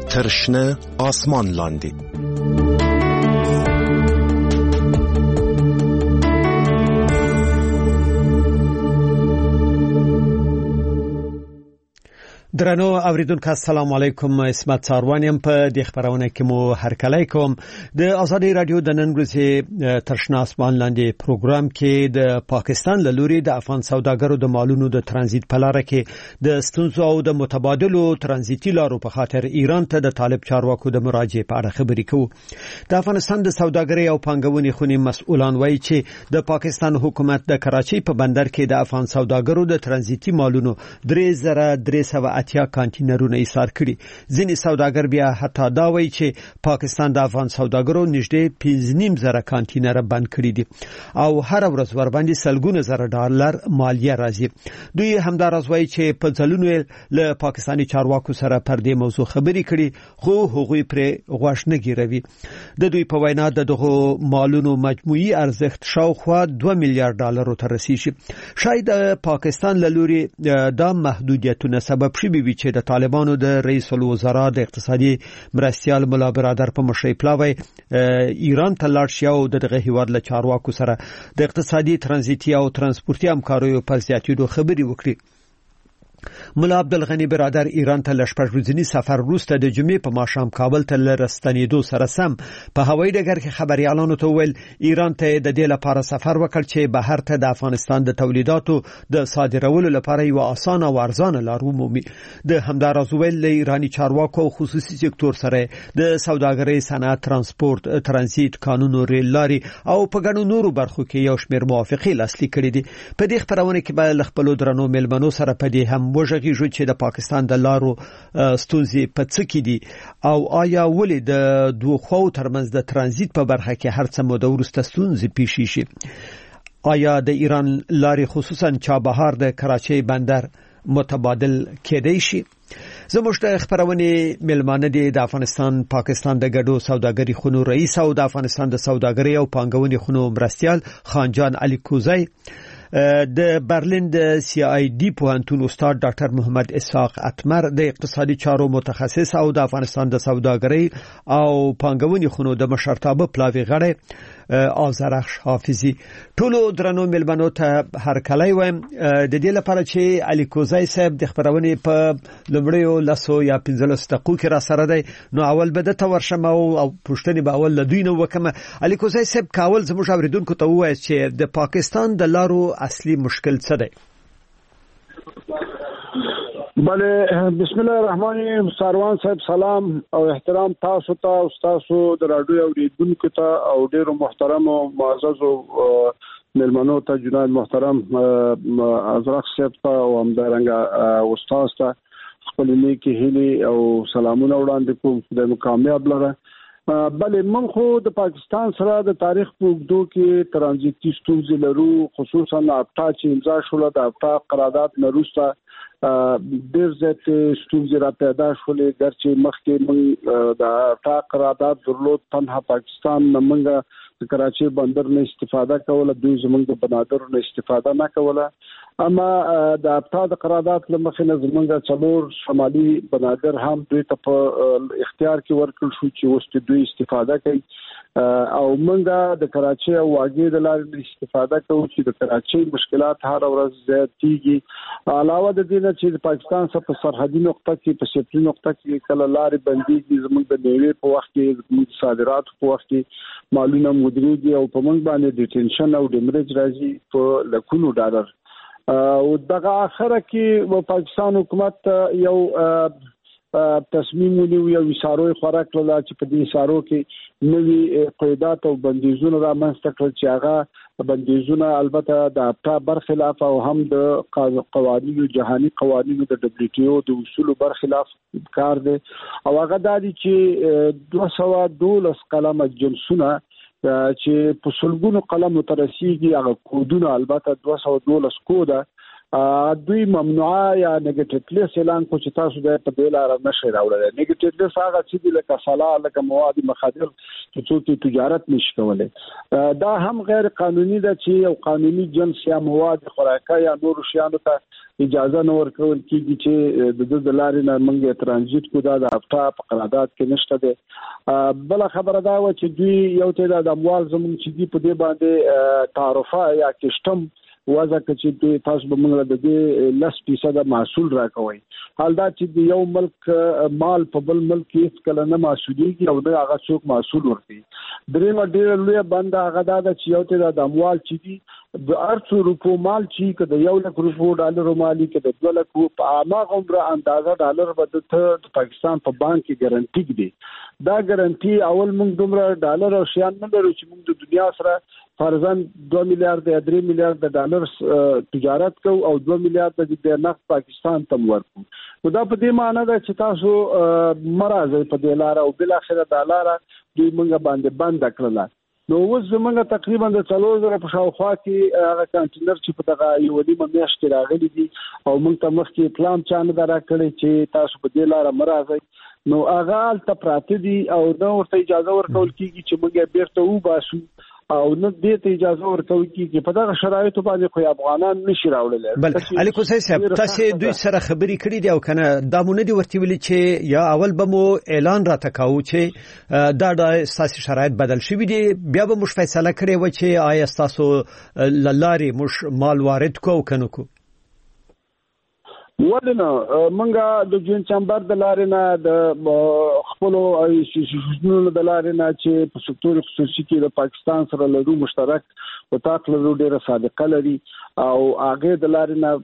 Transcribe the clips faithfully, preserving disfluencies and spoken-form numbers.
تر شنه آسمان لاندې. درنو اوریدونکو السلام علیکم. اسمت ساروانیم په دې خبرونه کې مو هرکلی کوم. د ازادي رادیو د نن ورځې ترشنه اسمان لاندې پروګرام کې د پاکستان له لوري د افغان سوداګرو د مالونو د ترانزیت په لار کې د ستونزو او د متبادلو ترانزیتي لارو په خاطر ایران ته د طالب چارواکو د مراجعه په اړه خبرې کوو. د افغانستان د سوداګرۍ او پانګونې خونې مسؤلان وایي چې د پاکستان حکومت د کراچۍ په بندر کې د افغان سوداګرو د ترانزیتي مالونو درې زره درې سوه اتیا کانټینرونه ایثار کړي. ځینې سوداګر بیا حتی دا وایي چې پاکستان د افغان سوداګرو نږدې پنځه نیم زره کانټینر بند کړي دي او هر ورځ ورباندې سلګونه زره ډالر مالیه راځي. دوی همداراز وایي چې په ځلونو له پاکستاني چارواکو سره پر دې موضوع خبرې کړي خو هغوی پرې غوږ نه ګیروي. د دوی په وینا د دغه مالونو مجموعي ارزښت شاوخوا دوه میلیارډ ډالرو ته رسیږي. شاید پاکستان له لوري دا محدودیتونه سبب شي وي چې د طالبانو د رئیس الوزرا د اقتصادي مرستيال مولا برادر په مشرۍ پلاوی ایران ته لاړ شي او دغه هیواد له چارواکو سره د اقتصادي ترانزیتي او ترانسپورتي همکاریو په زیاتېدو خبرې وکړي. مولا عبدالغنی برادر ایران ته لشپږ ورځنی سفر وروسته د جمعې په ماښام کابل ته لرستنېدو سره سم په هوایي ډګر کې خبريالانو ته ویل ایران ته د دې لپاره سفر وکړ چې بهر ته د افغانستان د تولیداتو د صادرولو لپاره یو اسانه او ارزانه لار ومومي. د همداراز ویل له ایرانی چارواکو او خصوصي سکتور سره د سوداګرۍ، صنعت، ترانسپورت، ترانزیت، قانون ریل لاري او په ګڼو نورو برخو کې یو شمېر موافقې لاسلیک کړي دي. په دې خبرونه کې به خپل درنو ملمنو سره په دې هم وژغي جو چې د پاکستان د لارو ستونزې په څه کې دي او آیا ولې د دوه خو ترمنځ د ترانزیت په برخه کې هر څه موده ورسته ستونزې پیښ شي. آیا د ایران لاري خصوصا چابهار د کراچۍ بندر متبادل کېدای شي؟ زموږ د خبرونه ملمانه دي د افغانستان پاکستان د ګډو سوداګرۍ خونو رئیس او د افغانستان د سوداګرۍ او پانګونې خونو مرستيال خانجان علي کوزی، د برلین د سی آی ډي پوهنتون استاد ډاکټر محمد اسحاق اتمر، د اقتصادي چارو متخصص او د افغانستان د سوداګرۍ او پانګونې خونو د مشرتابه پلاوی غړی آذرخش حافظي. ټولو درنو ملمنو ته هرکلی وایم. د دې لپاره چې علي کوزی صاحب د خبرونه په لمړیو لاسو یا پنځلس دقیقو کې را سره دی، نو اول به د تورشم او پښتني به اول لدوی نو وکم. علي کوزی صاحب کاول زموږ اوریدونکو ته وایي چې د پاکستان د لارو اصلي مشکل څه دی؟ بله، بسم الله الرحمن الرحیم. ساروان صاحب سلام او احترام تاسو ته او تاسو د رادیو اوریدونکو ته او ډیرو محترم او معزز ملمنو ته جناب محترم آذرخش صاحب ته او همدارنګه استاد ته خپل نیکی هیلي او سلامونه وړاندې کوم د کامیاب لره. بله، من خو د پاکستان سره د تاریخ په اوږدو کې ترانزیتي ستونزې لرو، خصوصا افتا چې امضا شوله د افتا قرارداد نه وروسته ډېر زیات ستونزې را پیدا شولې. ګرچې مخکې موږ د افتا قرارداد درلود، تنها پاکستان نه موږ د کراچۍ بندر نه استفاده کوله، دوی زموږ د بنادر نه استفاده نه کوله. اما د افتا د قرارداد له مخې نه زموږ څلور شمالي بنادر هم دوی ته په اختیار کې ورکړل شو چې اوس دوی استفاده کوي او موږ د کراچۍ او واګې د لارې استفاده کوو چې د کراچۍ مشکلات هر ورځ زیاتېږي. علاوه د دې نه چې د پاکستان سره په سرحدي نقطه کې په سیپري نقطه کې کله لارې بندېږي، زموږ د میوې په وخت کې، زموږ صادرات په وخت کې مالونه مدريږي او په موږ باندې ډیټنشن او ډیمریج راځي په لکونو ډالر. او دغه اخره کې پاکستان حکومت یو تصمیم ونیو، یو اشاره خوراک کړل چې په دې اشارو کې نوي قیدات او بندیزونه رامنځته کړل چې هغه بندیزونه البته د افتا برخلاف او هم د قوانینو جهاني قوانینو د دبليو ټي او د اصولو برخلاف کار دی. او هغه د دې چې دوه سوه دولس قلمه جنسونه چې په سلګونو قلم مترسيږي، هغه کودونه البته دوه سوه دولس کوده دوی ممنوعه یا نیگیټیو لیست اعلان کو چې تاسو د په دې لار نشئ راوړل. نیگیټیو لیست هغه چې د لکه صلاح لکه مواد مخدر چې څوک تجارت نشي کولای. دا هم غیر قانوني ده چې یو قانوني جنس یا مواد خوراکه یا نور شیانو ته اجازه نه ورکول کیږي چې د د لارې نه موږ ترانزیت کو دا د افتا په قرارداد کې نشته ده. بل خبره دا و چې دوی یو تعداد اموال زموږ چې دی په دې باندې تعرفه یا کشتم وضع چې دوی تاسو به موږ د دې لس فیصد محصول راکوي. حال دا چې یو ملک مال په بل ملک هیڅ کله نه محصولېږي او نه هغه څوک محصول ورکوي. درېمه ډېره لویه بنده هغه دا ده چې یو تعداد اموال چې دي د ارڅو روپو مال چې که د یو لک روپو ډالرو مالي که د دوه لکو په هماغه عمره اندازه ډالر به د پاکستان په بانک کې ګارنټي دي. دا ګارنټي اول موږ دومره ډالر او شیان نه لرو چې موږ د دنیا سره فرضاً دوه میلیارډ یا درې میلیارډ ډالر تجارت کوو او دوه میلیارډ د نقد پاکستان ته ورکو. نو دا په دې معنی ده چې تاسو مرزه په دې لار او بل اخر د لار دوی موږ باندې بند کړل. نو اوس زموږ تقریبا د څلور زره په شاوخوا کې هغه کانټینر چې په دغه یو نیمه میاشت کې راغلي دي او موږ ته مخکې پلان چا نه درا کړی چې تاسو په دې لار مرزه. نو هغه الته پراته دي او نو ورته اجازه ورکول کیږي چې موږ بیرته وباسو او نه دې ته اجازه ورکوي چې په دغه شرایطو باندې خو افغانان نشي راوړل. بل علي کوسي صاحب تاسو دوی سره خبري کړې دي او کنه دا مونږ دي ورته ویلي چې یا اول به مو اعلان را تکاو چې دا د اساسي شرایط بدل شوي دي بیا به مش فیصله کړي و چې آیا تاسو للاري مش مال وارد کو کنه کو. ولنه منګه د جون چمبر د لارې نه د خپل شنو د لارې نه چې په سکتور خصوصي کې د پاکستان سره له مشترک وتاق له ډیره صادقه لري او هغه د لارې نه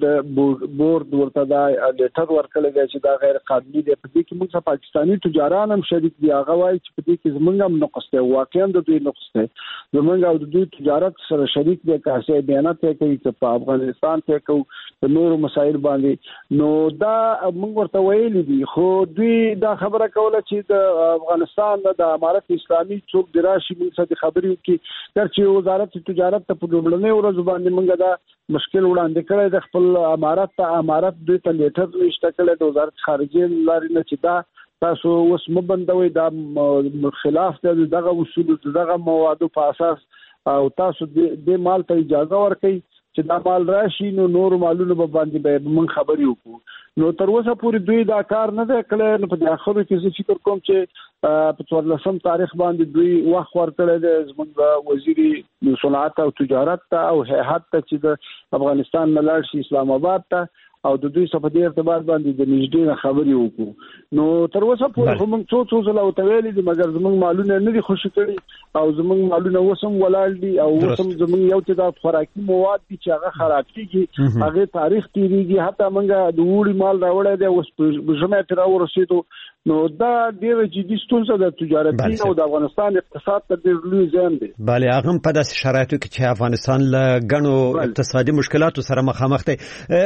ګډ بورډ ورته دا لیټر ورکړل دی چې دا غیر قانوني دی. په دې کې موږ پاکستاني تجاران هم شریک دي. هغه وايي چې په دې کې زمونږ هم نقص دی واقعا د دوی نقص دی. زمونږ او د دوی تجارت سره شریک دي که څه بیانات کوي چې په افغانستان کې کوي د نورو مسایل باندې. نو دا موږ ورته ویلي دي خو دوی دا خبره کوله چې د افغانستان د امارت اسلامي څوک د راشي موږ سره خبرې وکړي چې وزارت تجارت ته په لومړنۍ ورځ باندې موږ دا مشکل وړاندې کړی د خپل امارت ته امارت دوی ته لیټر نشته کړی د وزارت خارجه لاري نه چې دا تاسو اوس مبندوي دا خلاف دغه اصول دغه موادو په اساس او تاسو د مال ته اجازه ورکړئ چې دا مال راشي نو نور مالونه به باندې به من خبري وکړو. نو تر اوسه پورې دوی دا کار نه دی کړی. نو په اخر کې زه فکر کوم چې په څوارلسم تاریخ باندې دوی وخت ورکړی دی زموږ وزیر صنعت او تجارت ته او هیئت ته چې د افغانستان نه لاړ شي اسلام آباد ته او د دوی څخه په دې ارتباط باندې د نږدې خبري وکړو. نو تر اوسه پورې هم څو څو ځله وتویل دي مګر زموږ مالونه نه دي خوشی کړي او زموږ مالونه وسم ولاړ دي او وسم زموږ یو چې د خوراکي مواد دي چې هغه خراب کیږي هغه تاریخ تیریږي حتی موږ د وړي مال راوړی دی اوس په ژمه تر ورسېدو. نو دا ډېر جدي ستونزه د تجارتي او د افغانستان اقتصاد ته ډېر لوی زیان دی. بله هغه په داسې شرایطو کې چې افغانستان له ګڼو اقتصادي مشکلاتو سره مخامخ دی.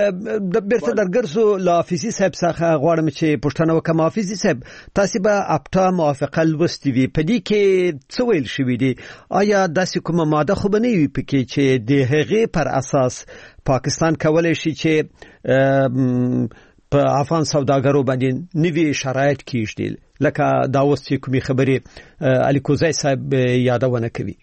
د بیرته درګرځو له حافظي صاحب څخه غواړم چې پوښتنه وکړم. حافظي صاحب تاسو به اپټا موافقه لوستي وي په دې کې څه ویل شوي دي؟ آیا داسې کومه ماده خو به نه وي پکې چې د هغې پر اساس پاکستان کولی شي چې په افغان سوداګرو باندې نوي شرایط کیږي لکه دا اوس چې کومې خبرې علي کوزی صاحب یادونه کوي؟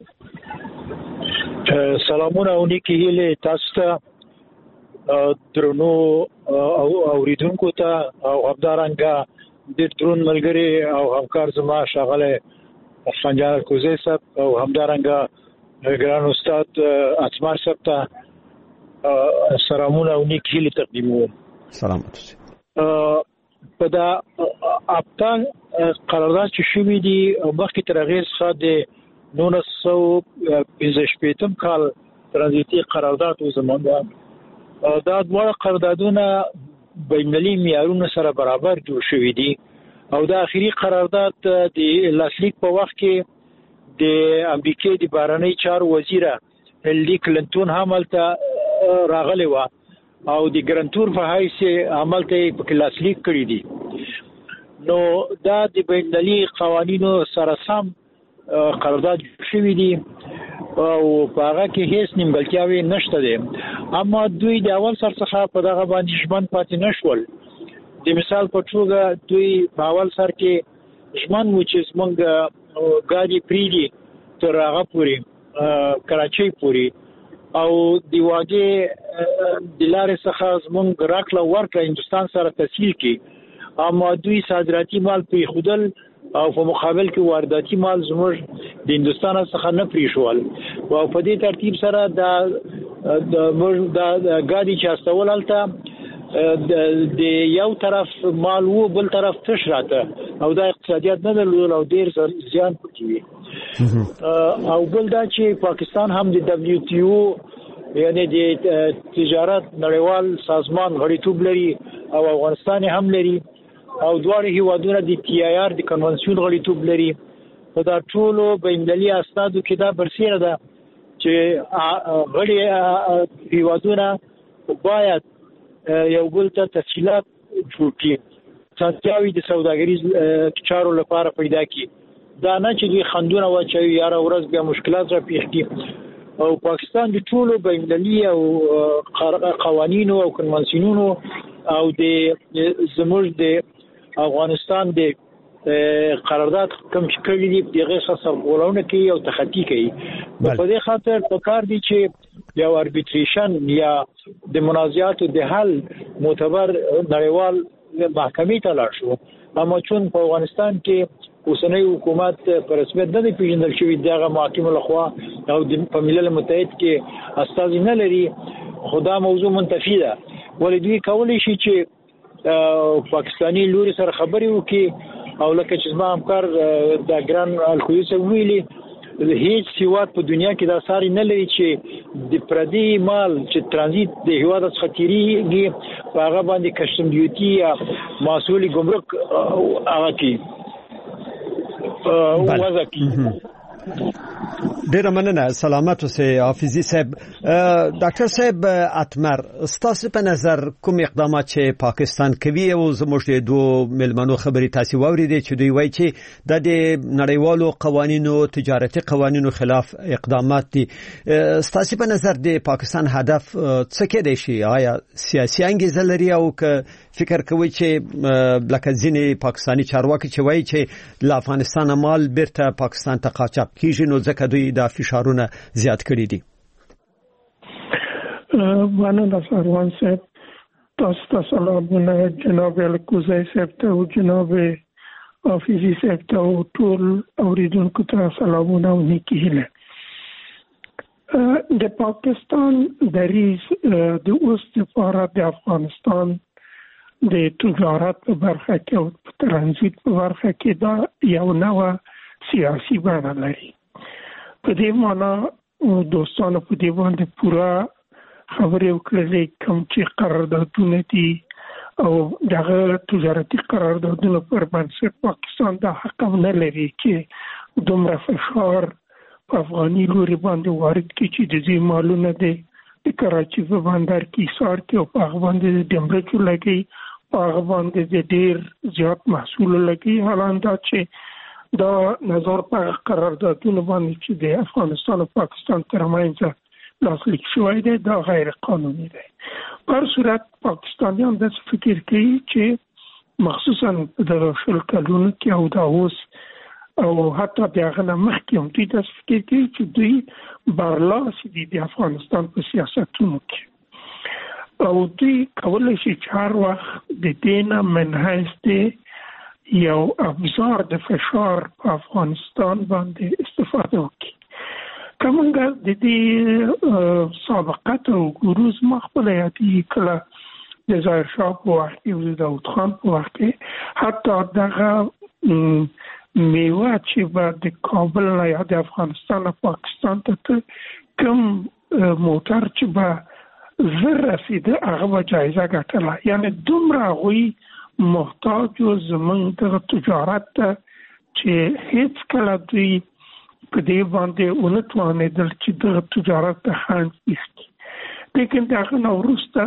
سلامونه او نیکی هیلې تاسو ته درنو او اوریدونکو ته او همدارنګه د درون ملګری او همکار زما ښاغلی خنجر کوزی صاحب او همدارنګه ګران استاد اتمر صاحب ته سلامونه او نیکی هیلې تقدیموم. سلامت اوسئ. په دا اپټا قرارداد چې شوي دي مخکې تر هغې څخه د نولس سوه پنځه شپېتم کال ترانزیتي قرارداد و زموږ دا دواړه قراردادونه بینالمللي معیارونو سره برابر جوړ شوي دي او د اخري قرارداد د لاسلیک په وخت کې د امریکې د بهرنۍ چارو وزیره هیلاري کلنټون هم هلته راغلې وه او د ګرانتور په حیث عمل ته په لاسلیک کړی دي. نو دا د بینالمللي قوانینو سره سم قرارداد شوی دی او په هغه کې هیڅ نیمګړتیاوې نشته دي اما دوی د اول سرڅخه په دغه باندې ژمن پاتې نشول د مثال په توګه دوی په اول سر کې ژمن و چې موږ ګاډي پریدي تر هغه پورې کراچۍ پورې او دی واګه د لارې څخه موږ راکله ورکړه هندستان سره تسهیل کی اما دوی صادراتي مال پری خودل او په مقابل کې وارداتي مال زموږ د هندستان څخه نه پریښول او په دې ترتیب سره د د ګاډي چاستول هلته د یو طرف مال وو بل طرف تش راته او دا اقتصادیات نه درلود او ډیر زیان پکې وي او بل دا چې پاکستان هم د دبليو ټي او یعنی د تجارت نړیوال سازمان غړیتوب لري او افغانستان هم لري او دواړه هیوادونه د ټي آی آر د کنونسیون غړیتوب لري په دا ټولو بین‌المللي اسنادو کې دا برسېره ده چې غړي هیوادونه باید یو بل ته تفصیلات جوړ کړي ساتیاوي د سوداګریز چارو لپاره پیدا کړي دا نه چې دوی خندونه واچوي یاره ورځ بیا مشکلات را پیښ کړي او پاکستان د ټولو بین‌المللي او قوانینو او کنونسیونونو او د زموږ د افغانستان د قرارداد کوم چې کړی دی دغه څخه غوړونه کوي او تخطی کوي په دې خاطر په کار دی چې یو اربیټریشن یا د منازعاتو د حل معتبر نړیوال محکمې ته لاړ شو اما چون په افغانستان کې اوسنۍ حکومت په رسمیت نه پیژندل شوی دغه محاکمه لخوا او د ملل متحد کې استازي نه لري خدا موضوع منتفی ده ولې دوی کولی شي چې پاکستانی لوري سره خبري وکي او لکه چې زما همکار د ګران الکویس ویلي هیڅ هیواد په دنیا کې دا ساري نه لري چې د پردي مال چې ترانزیت د هیواد څخه تیریږي په هغه باندې کسټم ډیوټي یا مسؤلي ګمرک هغه کی وضع کی ډیر مننه سلامت اوسه حافظي صاحب ډاکټر صاحب اتمر ستاسو په نظر کوم اقدامات چې پاکستان کوي او زموږ د دوه ملمنو خبري تاسو ووريدي چې دوی وایي چې د نړیوالو قوانینو تجارتي قوانینو خلاف اقدامات دي ستاسو په نظر د پاکستان هدف څه کې دی شي آیا سیاسي انګیزه لري او که فکر کوي چې لکه ځینې پاکستانی چارواکي چې وایي چې د افغانستان مال بیرته پاکستان ته قاچاق کیږي نو ځکه دوی دا فشارونه زیات کړی دي باندې سروان صاحب تاسو ته سلامونه جناب الکوزای صاحب ته او جناب حافظي صاحب ته او ټول اوریدونکو ته سلامونه او نیکی هیله د پاکستان دریز د اوس لپاره د افغانستان د تجارت په برخه کې او ترانزیت په برخه کې دا یو نوې سیاسي بڼه لري په دې معنی دوستانو په دې باندې پورا خبرې وکړلې کوم چې قراردادونه دي او دغه تجارتي قراردادونه پر بنسټ پاکستان د حق نه لري چې دومره فشار په افغاني لوري باندې وارد کړي چې د دې مالونه دي د کراچۍ په بندر کې ایثار کې او په هغه باندې د ډیمبرچو لګي په هغه باندې د ډیر زیات محصول لګي حالاندا چې دا نظر په قراردادونه باندې چې د افغانستان او پاکستان ترمنځ لاسلیک شوی دی دا غیر قانوني دی په صورت پاکستانیان د فکر کوي چې مخصوصا د شل کلونو کې او دا اوس او حتی د هغه مخکې هم دوی د فکر کوي چې دوی برلاسی دي د افغانستان په سیاستونو کې او دوی کولی شي چې هر وخت د دې نه منحیث دی یو ابزار د فشار په افغانستان باندې استفاده وکړي کومه د دې سابقه او ګروز مخبله یادي کله د ظاهر شاه په وخت کې او د داود خان په وخت کې حتی دغه میوه چې به د کابل نه یا د افغانستان او پاکستان ته کوم موټر چې به زر رسیده هغه به جایزه ګټله یعنی دومره هغوی محتاج و زمونږ د تجارت ته چې هیڅ کله دوی په دې باندې ونه توانېدل چې د تجارت ته خنډ ایستي لیکن دغه نه وروسته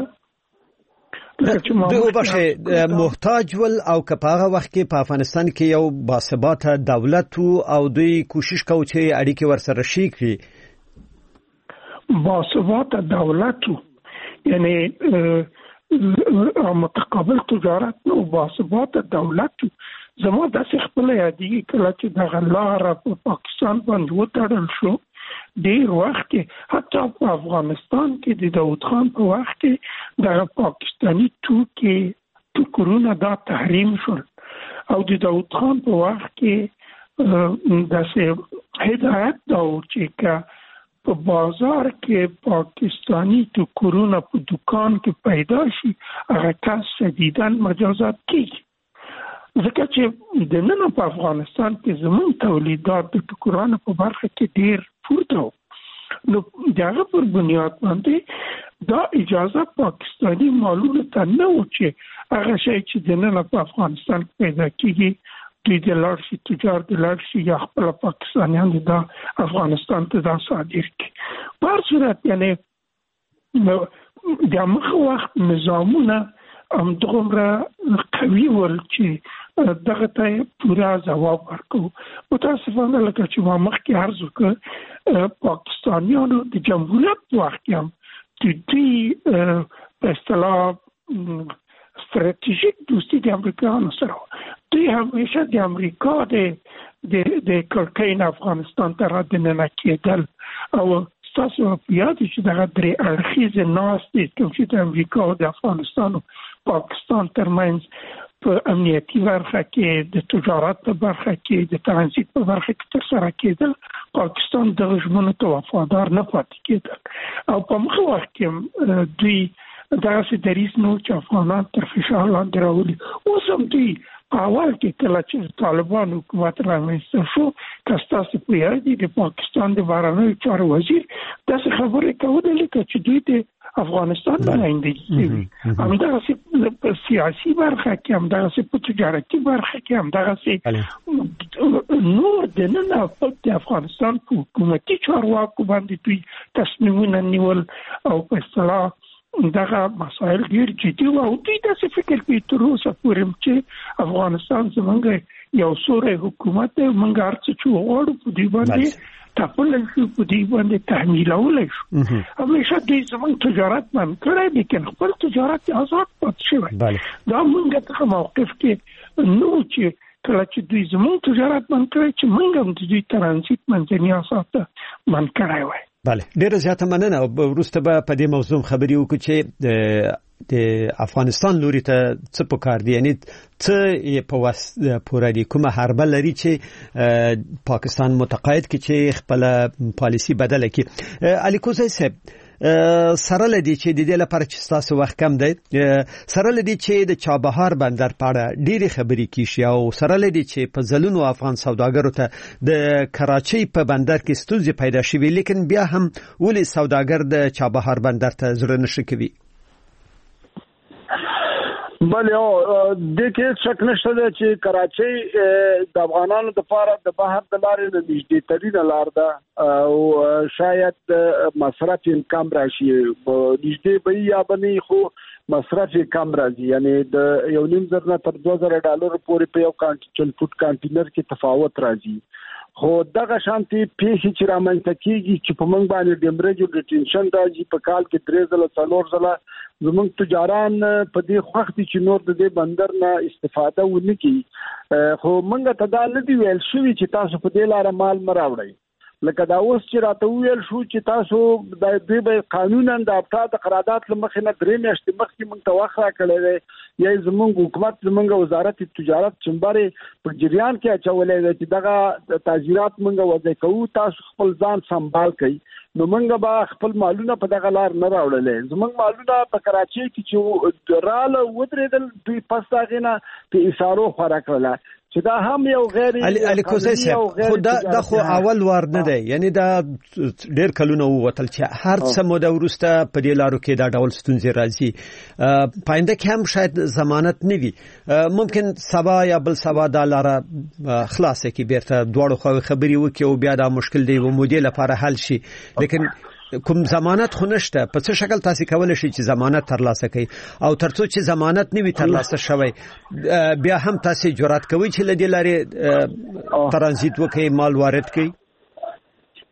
دوی وبخښئ محتاج ول او که په هغه وخت کې په افغانستان کې یو باثباته دولت او دوی کوشش کوي چې اړیکې ورسره شي کړي باثبات دولت یعنی متقابل تجارت نو باثبات دولت زموږ د خپل یادی کله چې د غلار په پاکستان باندې وټړل شو ډیر وخت حتی په افغانستان کې د داود خان په وخت کې د پاکستاني توکي ټکرونه دا تحریم شول او د داود خان په وخت کې د هدایت دا چې په بازار کې پاکستاني ټکرونه په دکان کې پیدا شي هغه کس شدیداً مجازات کیږي ځکه چې د نن په افغانستان کې زموږ تولیدات د ټکرانو په برخه کې ډیر پورته نو دغه پر بنیاد باندې دا اجازه پاکستاني مالونو ته نه و چې هغه شی چې د نن په افغانستان کې پیدا کیږي دوی د لارشي تجار د لارشي یا خپل پاکستانیان د افغانستان ته دا صادر کی په صورت یعنی د مخ وخت نظامونه هم دومره قوي ول چې دغه ته پورا ځواب ورکو متاسفانه لکه چې ما مخکې عرض وکړ پاکستانیانو د جمهوریت وخت هم د دې په اصطلاح استراتیژیک دوستی د امریکایانو سره دوی همیشه د امریکا د د کړکۍ افغانستان ته راځنه کېدل او تاسو په یاد چې دغه درې اړخیزه ناستې کوم چې د امریکا او د افغانستان او پاکستان ترمنځ په امنیتي برخه کې د تجارت په برخه کې د ترانزیت په برخه کې تر سره کېدل پاکستان د ژمنو ته وفادار نه پاتې کېدل او په مخه وخت کې دوی دا چې دریس نو چې افغانان تر فشار لاندې راولي اوس هم دوی په اول کې کله چې طالبان حکومت رامنځته شو کستاسو په یادې د پاکستان د بهرنیو چارو وزیر داسې خبرې کولې لکه چې دوی د افغانستان نماینده دي همدغسې په سیاسي برخه کې همدغسې په تجارتي برخه کې همدغسې نور دننه د افغانستان په حکومتي چارواکو باندې دوی تصمیمونه نیول او په اصطلاح دغه مسائل ډیر جدي او دوی داسې فکر کوي تر اوسه پورې چې افغانستان زموږ یو سوری حکومت دی موږ هر څه چې وغواړو په دې باندې تپلی شو په دې باندې تحمیلولی شو همیشه دوی زموږ تجارت بند کړی لیکن خپل تجارت آزاد پاتې شوی دا موږ دغه موقف کې نو چې کله چې دوی زموږ تجارت بند کړی چې موږ هم د دوی ترانزیت منځني اساس ته بند کړی وای بله ډیره زیاته مننه او وروسته به په دې موضوع خبرې وکړو چې د افغانستان لوري ته څه پکار دی یعنی څه په واسطه پوره دي کومه حربه لري چې پاکستان متقاعد کی چې خپل پالیسی بدله کی علي کوزی صاحب سره لدی چې د دې لپاره چې تاسو وخت کم دی سره لدی چې د چابهار بندر په اړه ډېری خبرې کیږي او سره لدی چې په ځلونو افغان سوداګرو ته د کراچۍ په بندر کې ستونزې پیدا شوې لیکن بیا هم ولې سوداګر د چابهار بندر ته زړه نشي کوي بله او د کې شک نشته چې کراچۍ د افغانانو لپاره د بهر د لارې نه نږدې ترینه لار ده او شاید مصرف کم راشي نږدې به یا بني خو مصرف کم راځي یعنی د یو نیم زر نه تر دوه زره ډالر پورې په یو کانټینر فوټ کانټینر کې تفاوت راځي خو دغه شانتي پیښې چې رامنځته کیږي چې په موږ باندې ډیمریج ډیټنشن راځي په کال کې درې ځله څلور ځله زموږ تجاران په دې وخت چې نور د دې بندر نه استفاده ونه کوي خو موږ ته دا نه دی ویل شوی چې تاسو په دې لار مال مراوړئ لکه دا اوس چې راته ویل شو چې تاسو د دې به قانونا د ابطا د قرارداد لمخې نه درې میاشتې مخکې موږ ته وخت راکړی دی یا زموږ حکومت زموږ وزارت تجارت چمبرې په جریان کې اچولې دی چې دغه تاجرات موږ وضع کوو تاسو خپل ځان سنبال کړئ نو موږ به خپل مالونه په دغه لار نه راوړلې زموږ مالونه په کراچۍ کې چې رااله ودرېدل دوی پس دغه نه په اشارو خورا کړل چې دا هم یو غیر علي کوزی صاحب خو دا د خو اول وار نه دی یعنی دا ډیر کلونه ووتل چې هر څه موده ورسته په دې لارو کې دا ډول ستونزې راځي پاینده کې هم شاید ضمانت نه وي ممکن سبا یا بل سبا دا لار خلاصه کې بیرته دواړو خبرې وکړي او بیا دا مشکل دی و مودې لپاره حل شي لیکن کوم ضمانت خو نشته په څه شکل تاسو کولای شئ چې ضمانت ترلاسه کړئ او ترڅو چې ضمانت نه وي ترلاسه شوی بیا هم تاسو جرأت کوئ چې لدې لارې ترانزیت وکړئ مال وارد کړئ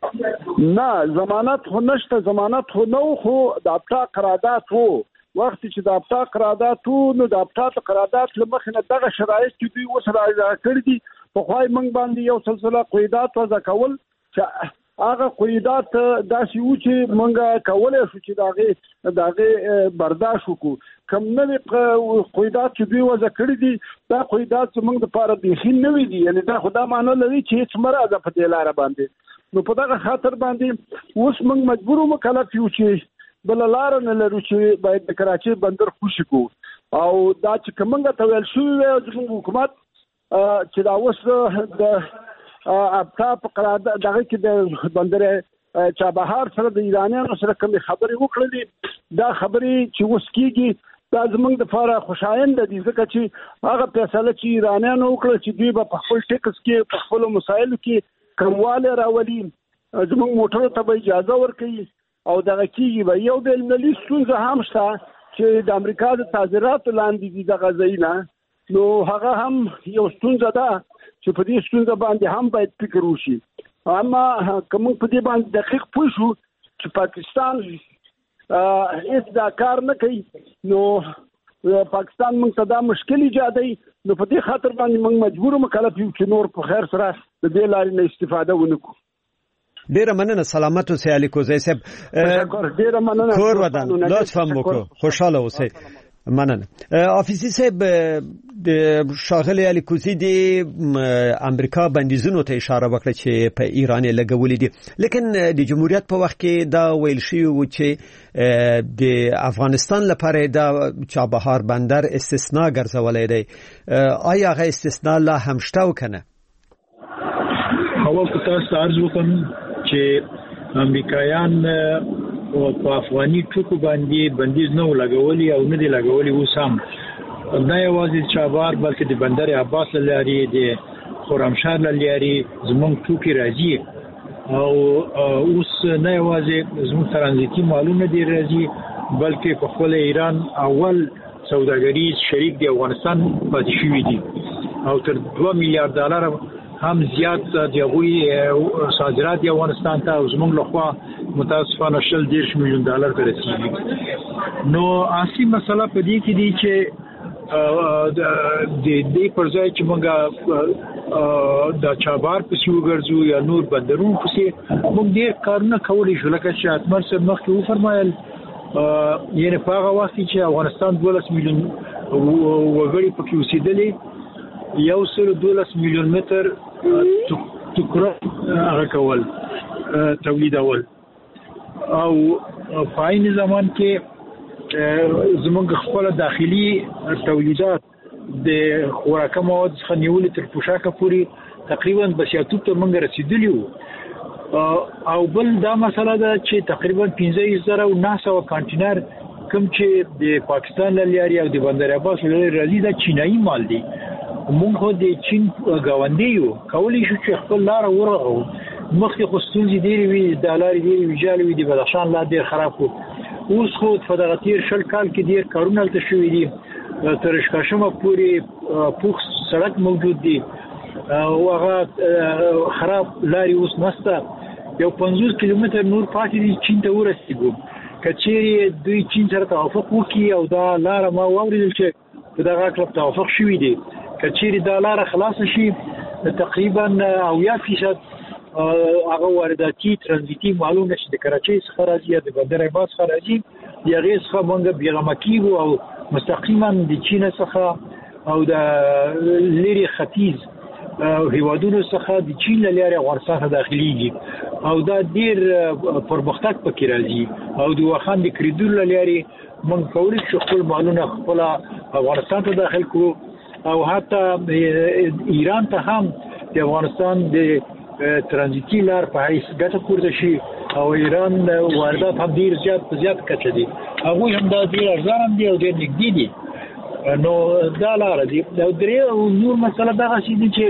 نه ضمانت خو نشته، ضمانت خو نو، خو د ابتا قرارداد وو. وخت چې د ابتا قرارداد وو نو د ابتا قرارداد لمخ نه دغه شرایط چې دوی وسره کړی دي په خوای منګ باندې یو سلسله قیدات وضع کول چې هغه قیدات داسې و چې منګه کولای شو چې داغه داغه برداشت وکړو. کوم نوې قیدات چې دوی وضع کړی دي دا قیدات موږ د پاره بيخي نه وي دي، یعنی دا خدا معنی لري چې هیڅ مرزه په دې لار باندې. نو په دغه خاطر باندې اوس موږ مجبور مکلف یو چې بل لار نه لرو چې باید د کراچي بندر خوشي کو، او دا چې کومه ته ویل شو د حکومت چې دا اوس د ابتا په قرارداد دغه کې د بندر چابهار سره د ایرانیانو سره کوم خبرې وکړلې، دا خبرې چې اوس کېږي دا زموږ د لپاره خوشایند دي، ځکه چې هغه فیصله چې ایرانیانو وکړه چې دوی به په خپل ټیکس کې په خپل مسایلو کې کمواله راولي، زموږ موټر ته به اجازه ورکړي او دغه کېږي. به یو بل ملي ستونزه هم شته چې د امریکا د تعذیراتو لاندې دي دغه ځایونه، نو هغه هم یو ستونزه ده چې په دې ستونزه باندې هم باید فکر وشي. اما کوم په دې باندې دقیق پوه شو چې پاکستان هیڅ دا کار نه کوي، نو پاکستان موږ ته دا مشکل ایجادوي، نو په دې خاطر باندې موږ مجبور مکلف یو چې نور په خیر سره د دې لارې نه استفاده ونکړو. ډیره مننه، سلامت اوسئ علي کوزی صاحب. ډیره مننه، کور ودان لطفا وکړو، خوشاله اوسئ. مننه. افیسی صاحب د شاغلی علي کوزی د امریکا بندیزونو ته اشاره وکړه چې په ایران لګولې دي، لیکن د جمهوریت په وخت کې دا ویل شوی و چې د افغانستان لپاره دا چابهار بندر استثناء ګرځولای دی. آیا هغه استثناء لا هم شته او کنه؟ اول که تاسو عرض وکم چې امریکایان او په افغاني ټکو باندې بندیز نه لګولي او نه دی لګولي، اوس هم نه یوازې چابهار بلکې د بندر عباس لاري د خرمشهر لاري زموږ ټوکي راځي، او اوس نه یوازې زموږ ترانزیتي مالونه دی راځي بلکې په خپل ایران اول سوداګریز شریک دی افغانستان پاتې شوی دی، او تر دوه میلیارډ ډالر هم زیات دی غوي صادرات دی افغانستان ته، او زموږ لخوا متاسفانه شل دیرش میلیون ډالر ته رسیدي. نو اصلي مسله په دې کې دی چې د دې پر ځای چې موږ د چابهار په څیر وګرځو یا نور بندرونو په څیر موږ ډېر کارونه کولی شو، لکه چې اتمر صاحب مخکې وفرمایل یعنې په هغه وخت چې افغانستان دولس میلیون وګړي پکې اوسېدلي، یو سل دولس میلیون متر ټوکره هغه کول تولیدول، او په عین زمان کې زموږ خپل داخلي تولیدات د خوراکه مواد څخه نیولې تر پوشاکه پورې تقریبا بسیاتوب ته موږ رسیدلی وو. او بل دا مسله ده چې تقریبا پنځه زره او نه سوه کانټینر کوم چې د پاکستان له لارې او د بندر عباس له لارې راځي دا چینایي مال دی. موږ خو د چین ګاونډي یو، کولی شو چې خپل لاره ورغو. مخکې خو ستونزې ډېرې وي، د لارې ډېرې ویجاړې وي، د بدخشان لار ډېر خراب کړو. اوس خو په دغه تېر شل کال کې ډېر کارونه هلته شوي دي، تر شکاشمه پورې پوخ سړک موجود دی، او هغه خراب لارې اوس نشته. یو پنځوس کیلومتر نور پاتې دي چین ته ورسېږو. که چیرې دوی چین سره توافق وکړي او دا لاره ما واورېدل چې په دغه کلب توافق شوي دي، که چیرې دا لاره خلاصه شي تقریبا اویا فیصد هغه وارداتي ترانزیتي مالونه چې د کراچۍ څخه راځي یا د بندر عباس څخه راځي د هغې څخه موږ بېغمه کېږو او مستقیما د چین څخه او د لرې ختیځ هیوادونو څخه د چین له لارې افغانستان ته داخليږي، او دا ډېر پرمختګ پکې راځي، او د واخان د کریډور له لارې موږ کولی شو خپل مالونه خپله افغانستان ته داخل کړو، او حتی ایران ته هم د افغانستان د ترانزیتي لار په حیث ګټه پورته شي، او ایران واردات هم ډېر زیات په زیات کچه دي، هغوی هم دا ډېر ارزان هم دي او ډېر نږدې دي. نو دا لاره دي. او درې نور مسله دغسې دي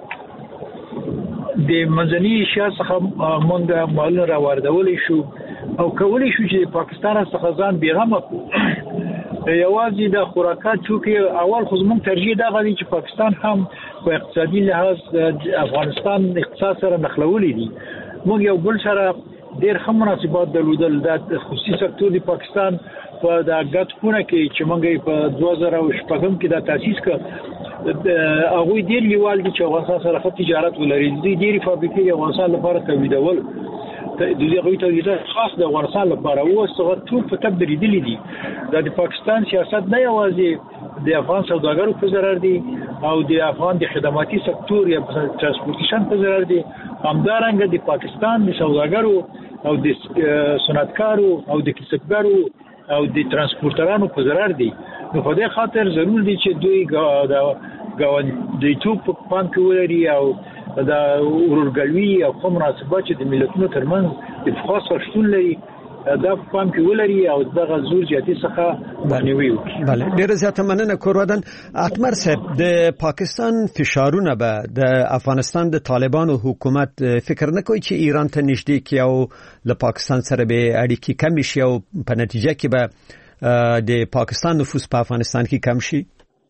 چې د منځني ایشیا څخه موږ مالونه راواردولی شو او کولی شو چې د پاکستان څخه ځان بېغمه کړو. یوازې د خوراکات چونکې اول خو زموږ ترجیح دغه دی چې پاکستان هم په اقتصادي لحاظ افغانستان اقتصاد سره نښلولی دي، موږ یو بل سره ډېر ښه مناسبات درلودل. د خصوصي سکتور د پاکستان په د ګټونه کې چې موږ په دوه زره شپږم کې د تاسیس ک هغه ډېر لیوال دي چې افغانستان سره ښه تجارت ولري. د ډېری فابریکې د افغانستان لپاره تولیدول د دې غوښتنې تولیدات خاص د افغانستان لپاره او څو ټول په تب درېدلې دي. د پاکستان سیاست نه یوازې د افغان سوداګرو په ضرر دي او د افغان د خدماتي سکتور یا ترانسپورتیشن په ضرر دي، همدارنګه د پاکستان د سوداګرو او د صنعتکارو او د کسبګرو او د ترانسپورترانو په ضرر دي. نو په دې خاطر ضرور دي چې دوی د ګاونډیتوب په پام کې ولري او د ورورګلوي او کوم مناسبات چې د ملتونو ترمنځ د خاص شتون لري دا په پام کې ولري او دغه زور جاتي څخه مخنیوي وکړي. بله، ډېر زیاته مننه کورودن. اتمر صاحب، د پاکستان فشارونه به د افغانستان د طالبانو حکومت فکر نه کوي چې ایران ته نږدې کړي او له پاکستان سره به اړیکې کم شي او په نتیجه کې به د پاکستان نفوذ په افغانستان کې کم شي؟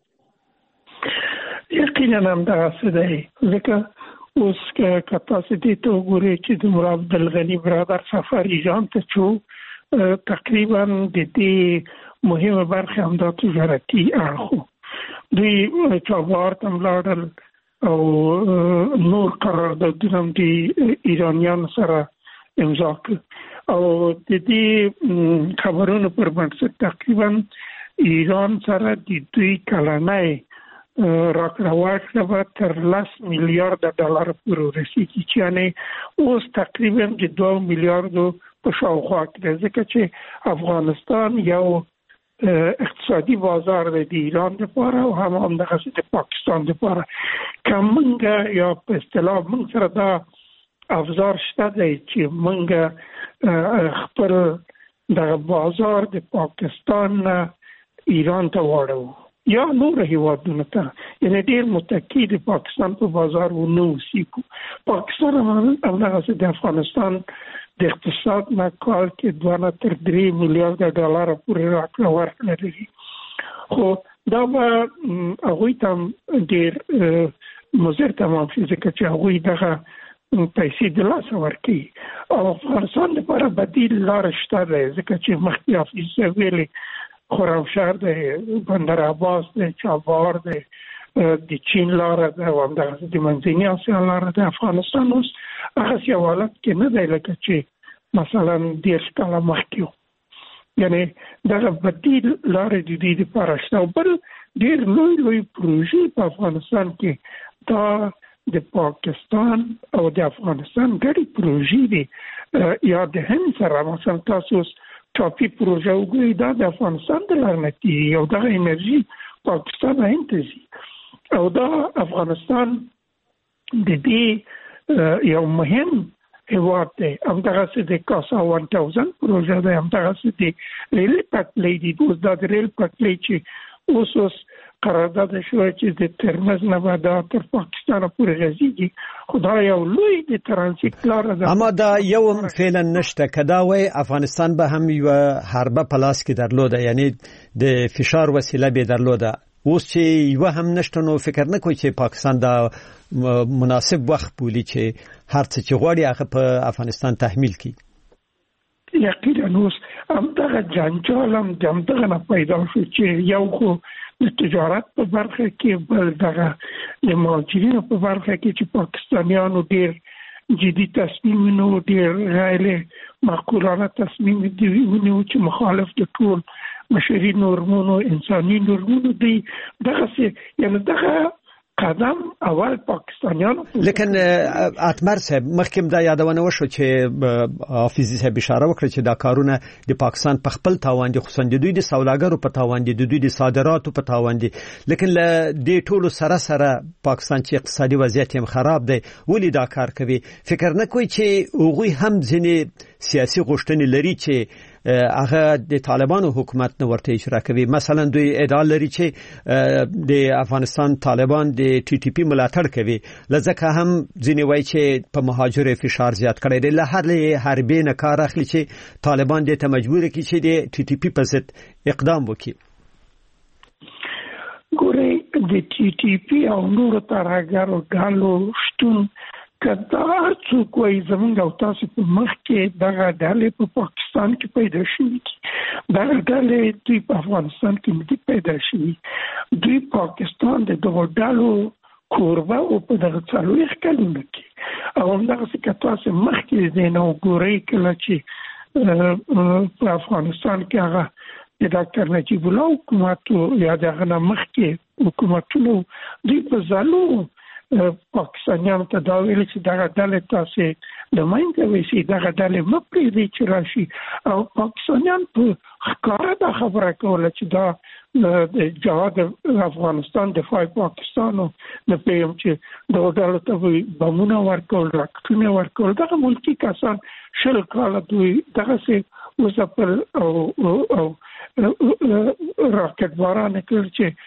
یقینا هم دغسې دی، ځکه اوس که تاسو دې ته وګورئ چې د ملا عبدالغني برادر سفر ایران ته شو، تقریبا د دې مهمه برخه هم دا تجارتي اړخ. دوی چابهار ته ولاړل او نور قراردادونه هم د ایرانیانو سره امضا کړل او د دې خبرونو پر بنسټ تقریبا ایران سره د دوی کلنۍ راکړه ورکړه به تر لس میلیارد ډالر پورې رسیږي، چې یعنې اوس تقریبا د دوه میلیاردو په شاوخوا کې ده، ځکه چې افغانستان یو اقتصادي بازار دی د ایران لپاره او هم همدغسې د پاکستان لپاره. که موږ یا په اصطلاح موږ سره دا افزار شته دی چې موږ خپل دغه بازار د پاکستان نه ایران ته واړو یا نور هیوادونو ته، یعنی ډېر متکی د پاکستان په بازار ونه اوسېږو. پاکستان همدغسې د افغانستان د اقتصاد نه کال کې دوه نه تر درې میلیارده ډالر پورې راکړه ورکړه لري. خو دا به هغوی ته ډېر مضر تمام شي، ځکه چې هغوی دغه پیسې د لاسه ورکوي او افغانستان لپاره بدیل لاره شته دی، ځکه چې مخکې حافظ صاحب ویلي خرمشهر دی، بندر عباس دی، چابهار دی، د چین لاره ده او همدغسې د منځني اسیا لاره ده. افغانستان اوس هغسې یو حالت کې نه دی لکه چې مثلا دېرش کاله مخکې و، یعنې دغه بدیل لارې د دې دپاره شته. او بل ډېر لوی لوی پروژې په افغانستان کې دا د پاکستان او د افغانستان ګډې پروژې دي، یا د هند سره مثلا تاسو اوس ټاپي پروژه وګورئ، دا د افغانستان د لارې نه کېږي او دغه انرژي پاکستان هند ته ځي او دا افغانستان د دې یو مهم هیواد دی. همدغسې د کاسا ون تاوزند پروژه دی، همدغسې د ریل پټلۍ دي. اوس دا د ریل پټلۍ چې اوس اوس قرارداد شوی چې د ترمز نه به دا تر پاکستان پورې رسیږي، خو دا یو لوی د ترانزیت لاره ده. اما دا یو فعلا نشته که دا وایي افغانستان به هم یوه حربه په لاس کې درلوده، یعنی د فشار وسیله به درلوده. اوس چې یوه هم نشته نو فکر نه کوي چې پاکستان دا مناسب وخت بولي چې هر څه چې غواړي هغه په افغانستان تحمیل کړي. یقینا اوس همدغه جنجال هم د همدغه نه پیدا شو چې یو خو د تجارت په برخه کې، بل دغه د مهاجرینو په برخه کې چې پاکستانیانو ډېر جدي تصمیم ونیو، ډېر غیر معقولانه تصمیم ونیو چې مخالف د ټول بشري نورمونو، انساني نورمونو دی. دغسې یعنې دغه قدم اول پاکستانیانو. لیکن اتمر صاحب مخکې دا یادونه وشو چې حافظي صاحب اشاره وکړه چې دا کارونه د پاکستان په خپل تاوان دي، خصوصا د دوی د سوداګرو په تاوان دي، د دوی د صادراتو په تاوان دي. لیکن له دې ټولو سره سره پاکستان چې اقتصادي وضعیت هم خراب دی، ولې دا کار کوي؟ فکر نه کوي چې هغوی هم ځینې سیاسي غوښتنې لري چې هغه د طالبانو حکومت نه ورته اجرا کوي؟ مثلا دوی ادعا لري چې د افغانستان طالبان د ټي ټي پی ملاتړ کوي، لکه هم ځینې وایي چې په مهاجرو فشار زیات کړی دی، له هر حربې نه کار اخلي چې طالبان دې ته مجبور کړي چې د ټي ټي پی په ضد اقدام وکړي. ګورئ، د ټي ټي پی او نورو ترهګرو ډلو شتون کدا څوک وایي زمونږ او تاسو په مخ کې دغه ډلې په پاکستان کې پیدا شوي دي دغه ډلې دوی په افغانستان کې نه دي پیدا شوي دوی پاکستان د دغو ډلو کوربه او په دغه څلوېښت کلونو کې او همدغسې که تاسو مخکې دی نو ګورئ کله چې په افغانستان کې هغه د ډاکټر نجیب الله حکومت یا دغه نه مخکې حکومتونو دوی په ځلو پاکستانیانو ته دا ویل چې دغه ډلې تاسې د منځه ویسي دغه ډلې مه پرېږدئ چې راشي او پاکستانیان په ښکاره دا خبره کوله چې دا د جهاد افغانستان دفاع پاکستان نه پېم چې دغه ډلو ته به بمونه ورکول راکټونه ورکول دغه ملکي کسان شل کاله دوی دغسې وځپل او او راکټ باران کړ چې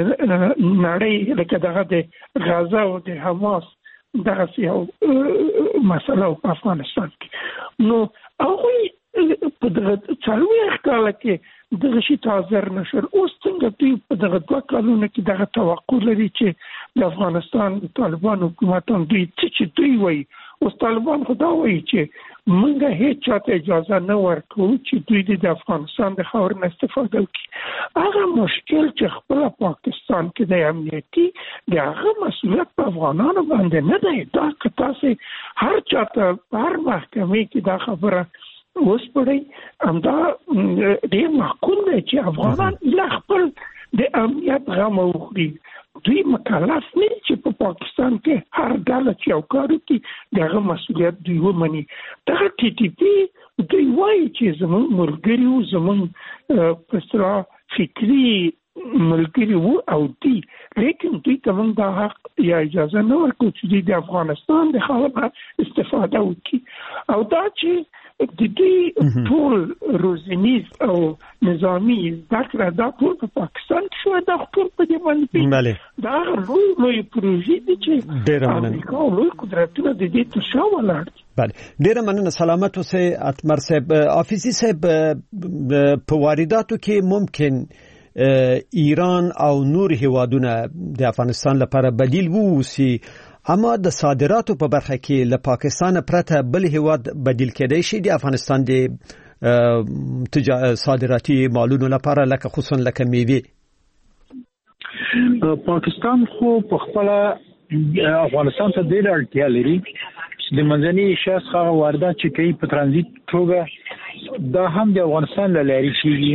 نړۍ لکه دغه د غزه او د حماس دغه یو مسله په افغانستان کې نو هغوی په دغه څلوېښت کاله کې دغه شي ته حاضر نشول اوس څنګه دوی په دغه دوه کلونو کې دغه توقع لري چې د افغانستان د طالبان حکومت هم دوی څه چې دوی وایي اوس طالبان خو دا وایي چې موږ هیڅ چاته اجازه نه ورکوو چې دوی د افغانستان د خاورې نه استفاده وکړي هغه مشکل چې خپله پاکستان کې د امنیتي د هغه مسؤلیت په افغانانو باندې نه دی دا که تاسې هر چاته په هر محکمې کې دا خبره وسپړئ همدا ډېر معقول دی چې افغانان له خپل د امنیت غم وخوري دوی مکلف نه دي چې په پاکستان کې هر ډله چې یو کار وکړي د هغه مسؤلیت دوی ومني دغه ټي ټي پي دوی وایي چې زموږ ملګري وو زموږ په اصطلاح فکري ملګري وو او دي لیکن دوی ته موږ دا حق یا اجازه نه ورکوو چې دوی د افغانستان د خاورې استفاده وکړي او دا چې د دوی ټول روزنیز او نظامی زده کړه دا ټول په پاکستان کې شوی دا ټول په دې باندې دا هغه لوی لوی پروژې دي چې امریکا او لوی قدرتونه د دې تر شا ولاړ دي بله ډېره مننه سلامت اوسئ اتمر صاحب حافظي صاحب په وارداتو کې ممکن ایران او نور هیوادونه د افغانستان لپاره بدیل ووسی اما د صادراتو په برخه کې له پاکستان پرته بل هیواد بدیل کېدای شي د افغانستان د صادراتي مالونو لپاره لکه خصوصا لکه میوه پاکستان خو په خپل افغانستان ته ډېر اړتیا لري د منځني ایشیا څخه واردات چې کوي په ترانزیت توګه دا هم د افغانستان له لارې کېږي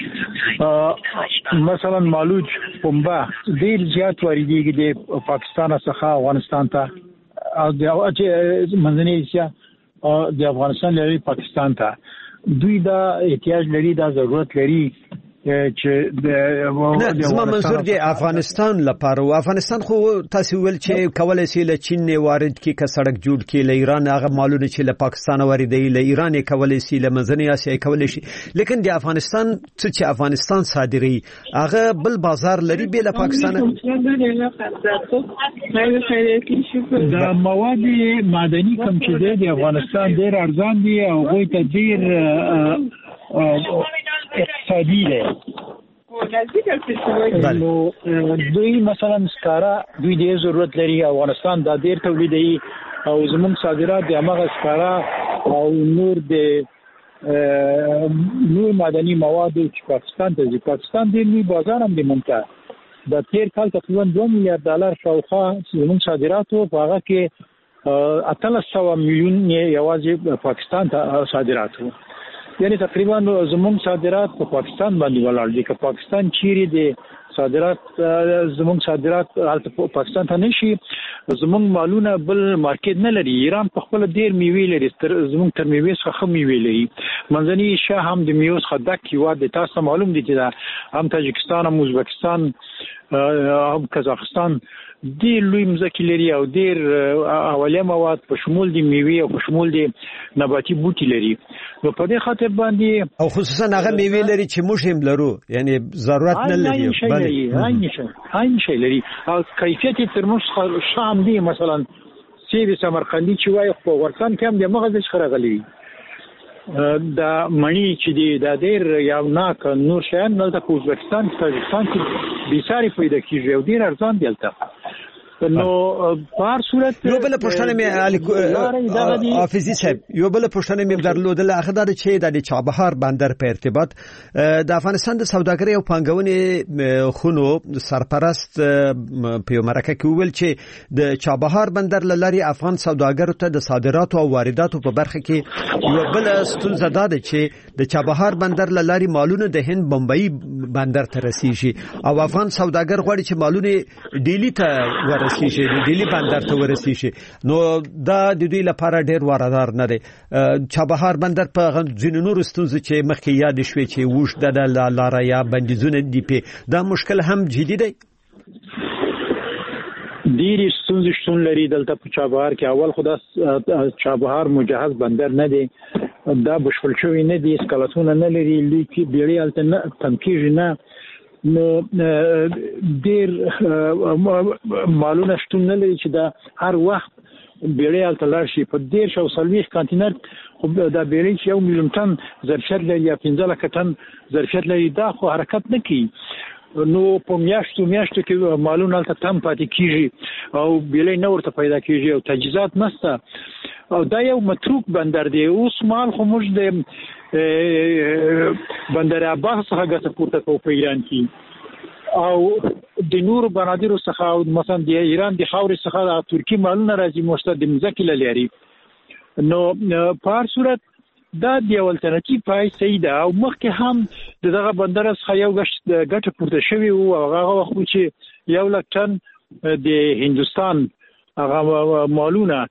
مثلا مالوج پنبه ډېر زیات واردېږي د پاکستان څخه افغانستان ته او د منځني ایشیا د افغانستان له لارې پاکستان ته دوی دا احتیاج لري دا ضرورت لري چې د زما منظور دی افغانستان لپاره او افغانستان خو تاسو ول چې کولای شي له چین وارد کی که سړک جوړ کی له ایران هغه مالونه چې له پاکستان واردوي له ایران کولای شي له منځنۍ اسیا کولای شي لیکن د افغانستان چې افغانستان صادري هغه بل بازار لري به له پاکستان د مواد معدني کوم چې د افغانستان ډیر ارزان دي او غوي ته ډیر اقتصادي دی نو دوی مثلا سکاره دوی ډېر ضرورت لري افغانستان دا ډېر تولیدوي او زموږ صادرات د هغه سکاره او نور د نور معدني مواد چې پاکستان ته ځي پاکستان ډېر لوی بازار هم دی مونږ ته د تیر کال تقریبا دوه میلیارډ ډالر شاوخوا زموږ صادرات وو په هغه کې اتلس سوه میلیون یوازې پاکستان ته صادرات وو یعنی تقریبا زموږ صادرات په پاکستان باندې ولاړ دي که پاکستان چیرې د صادرات زموږ صادرات په پاکستان ته نشي زموږ مالونه بل مارکیټ نه لري ایران په خپل ډیر میوه لري زموږ تر میوه څخه میوه لري منځني ایشیا هم د میوه څخه ډک هیواد د تاسو معلوم دي چې هم تاجکستان هم ازبکستان هم قزاقستان ډیر لوی مځکې لري او ډیر اولیه مواد په شمول د میوه او په شمول د نباتي بوټي لري نو په دې خاطر باندې او خصوصا هغه میوه لري چې موږ هم لرو یعنی ضرورت نه لري بله هاي شي هاي شي لري او کیفیت ترموز شام دی مثلا سیب سمرقندی چې وای په ورسان کې هم د مغز څخه غلي دا مڼی چې دی دا ډیر یو ناک نور شیان نه د ازبکستان تاجکستان کې بيساري پیدا کیږي او ډیر ارزان دي تلته نو په هر صورت یو بل پښتنه مې حافظي صاحب یو بل پښتنه مې درلودل اخدار چې د چابهار بندر په ارتباط د افغانستان د سوداګرۍ او پانګونې خونو سرپرست په یو مرکه کې ویل چې د چابهار بندر لاري افغان سوداګرو ته د صادراتو او وارداتو په برخه کې یو بل ستونزه ده چې د چابهار بندر لاري مالونه د هند بمبئی بندر ته رسیږي او افغان سوداګر غواړي چې مالونه ډیلی ته ورسیږي ډیلی بندر ته ورسیږي نو دا د دوی لپاره ډیر واردار نه دی چابهار بندر په ځینو نور ستونزو چې مخکې یاد شوي چې وښه د لارا یا بندیزونه دی په دا مشکل هم جدي دی ډیری ستونزې شتون لري دلته په چابهار کې اول خدا چابهار مجهز بندر نه دی دا بشپړ شوی نه دی اسکالاتونه نه لري لیکي بیړی الته تمکیږي نه نو ډیر مالونه شتون نه لري چې دا هر وخت بیړی الته لاړ شي په ډیر شو سلويخ کانټینر خو دا بیړی چې یو میلیون ټن ظرفیت لري یا پنځه لک ټن ظرفیت لري دا خو حرکت نه کوي نو په میاشتو میاشتو کې مالونه الته تم پاتې کیږي او بیړی نه ورته پیدا کیږي او تجهیزات نشته او دا یو متروک بندر دی اوس مال خو موږ د بندر عباس څخه ګټه پورته کوو په ایران کې او د نور بنادرو څخه مثلا د ایران د خاورې څخه د ترکی مالونه راځي مشته د مزکل لري نو په هر صورت دا د یو الټرنیټیو پای سیده او مخکې هم دغه بندر څخه یو ګټه پورته شوی او هغه وخت چې یو لک ټن د هندستان هغه مالونه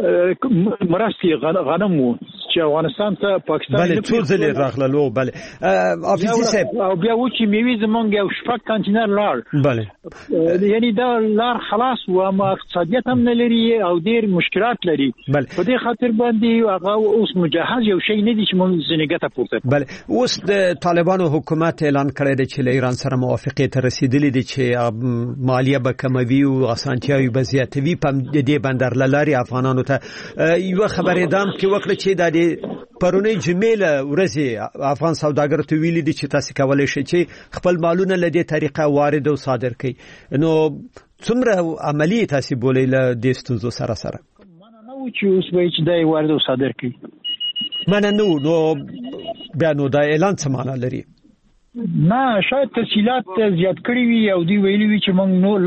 مرستي غنم وو چې افغانستان ته پاکستان بله ټول ځلې راغللو بله حافظي صاحب او بیا و چې میوي زمونږ یو شپږ کانټینر لار بله یعنی دا لار خلاص و ما اقتصادیت هم نه لري او ډیر مشکلات لري بله په دې خاطر باندې هغه اوس مجهز یو شی نه دي چې مونږ زنګته پورته بله اوس د طالبانو حکومت اعلان کړی دی چې له ایران سره موافقه ته رسیدلې دي چې مالیه به کموي او اسانتیاوي به زیاتوي په دې بندر لاري افغانانو ته یو خبرې دام کې وکړه چې د پرونی جمیل ورځي افغان سوداګر ته ویلي دي چې تاسو کولای شئ چې خپل مالونه له دې طریقه وارد او صادر کړئ نو څومره عملی تاسو بولئ له دې ستونزو سره سره مانه نو چې اوس به چې دا وارد او صادر کړي مانه نو نو بیا نو دا اعلان څه معنا لري نه شاید تفصيلات زیات کړی وي او دی ویلي وي چې موږ نو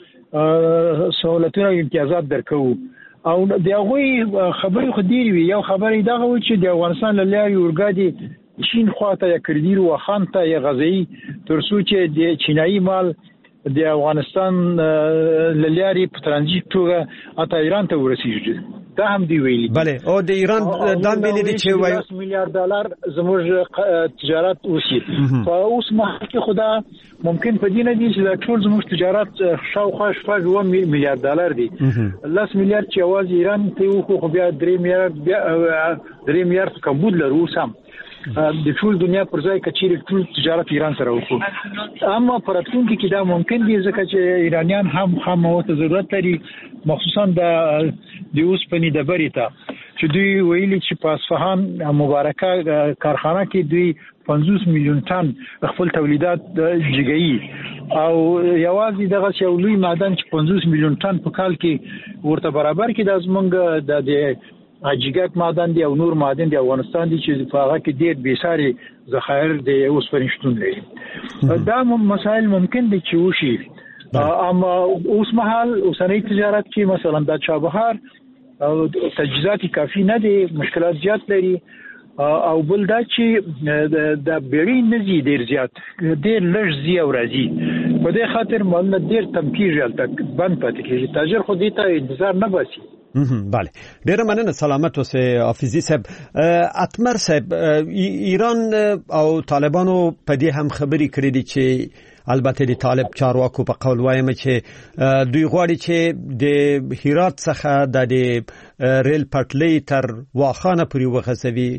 لا سہولتونه او امتیازات درکو او د هغه خبرې خو ډیری وي یو خبرې دا و چې د افغانستان له لارې اورګادي چین خواته یا کردیر او خان ته یا غزي ترڅو چې د چینایي مال د افغانستان له لارې په ترانزیت توګه اته ایران ته ورسیږي دا هم دی ویلي بله او د ایران دام ویلي دي چې وایي میلیارډ ډالر زموږ تجارت وسی په اوس مخ کې خدا ممکن په دې نه دي چې ټول زموږ تجارت شاوخوا شپږ میلیارډ ډالر دي لاس میلیارډ چې اواز ایران ته خو بیا درې میلیارډ بیا درې میلیارډ کمبود لرو سم د ټول دنیا پر ځای کچېر ټول تجارت ایران سره وکړو اما پراتونکو کې دا ممکن دي ځکه چې ایرانیان هم هم ته ضرورت لري مخصوصا د د اوسپنې د بریته چې دوی ویلي چې په اصفهان مبارکه کارخانه کې دوی پنځوس میلیون ټن خپل تولیدات جګی او یوازې دغه یو لوی معدن چې پنځوس میلیون ټن په کال کې ورته برابر کې د زمونږ د اجګات معدن دی او نور معدن دی افغانستان دی چې په هغه کې ډېر بیساري ذخایر دی اوس پرشتون لري دا مسائل ممکن دي چې وشي اما اوس مهال اوسنۍ تجارت کې مثلا د چابهار او تجهیزات کافي نه دي مشکلات زیات لري او بل دا چې د بیړی نزي ډیر زیات ډیر لږ زی او راځي په دې خاطر مال ډیر تمکیږي تک بند پاتې کیږي تاجر خو دې ته انتظار نه باسي بله ډیره مننه سلامت اوسه حافظي صاحب اتمر صاحب ایران او طالبانو په دې هم خبري کړې دي چې البته د طالب چارواکو په قول وایم چې دوی غواړي چې د هرات څخه د ریل پټلۍ تر واخانه پورې وغځوي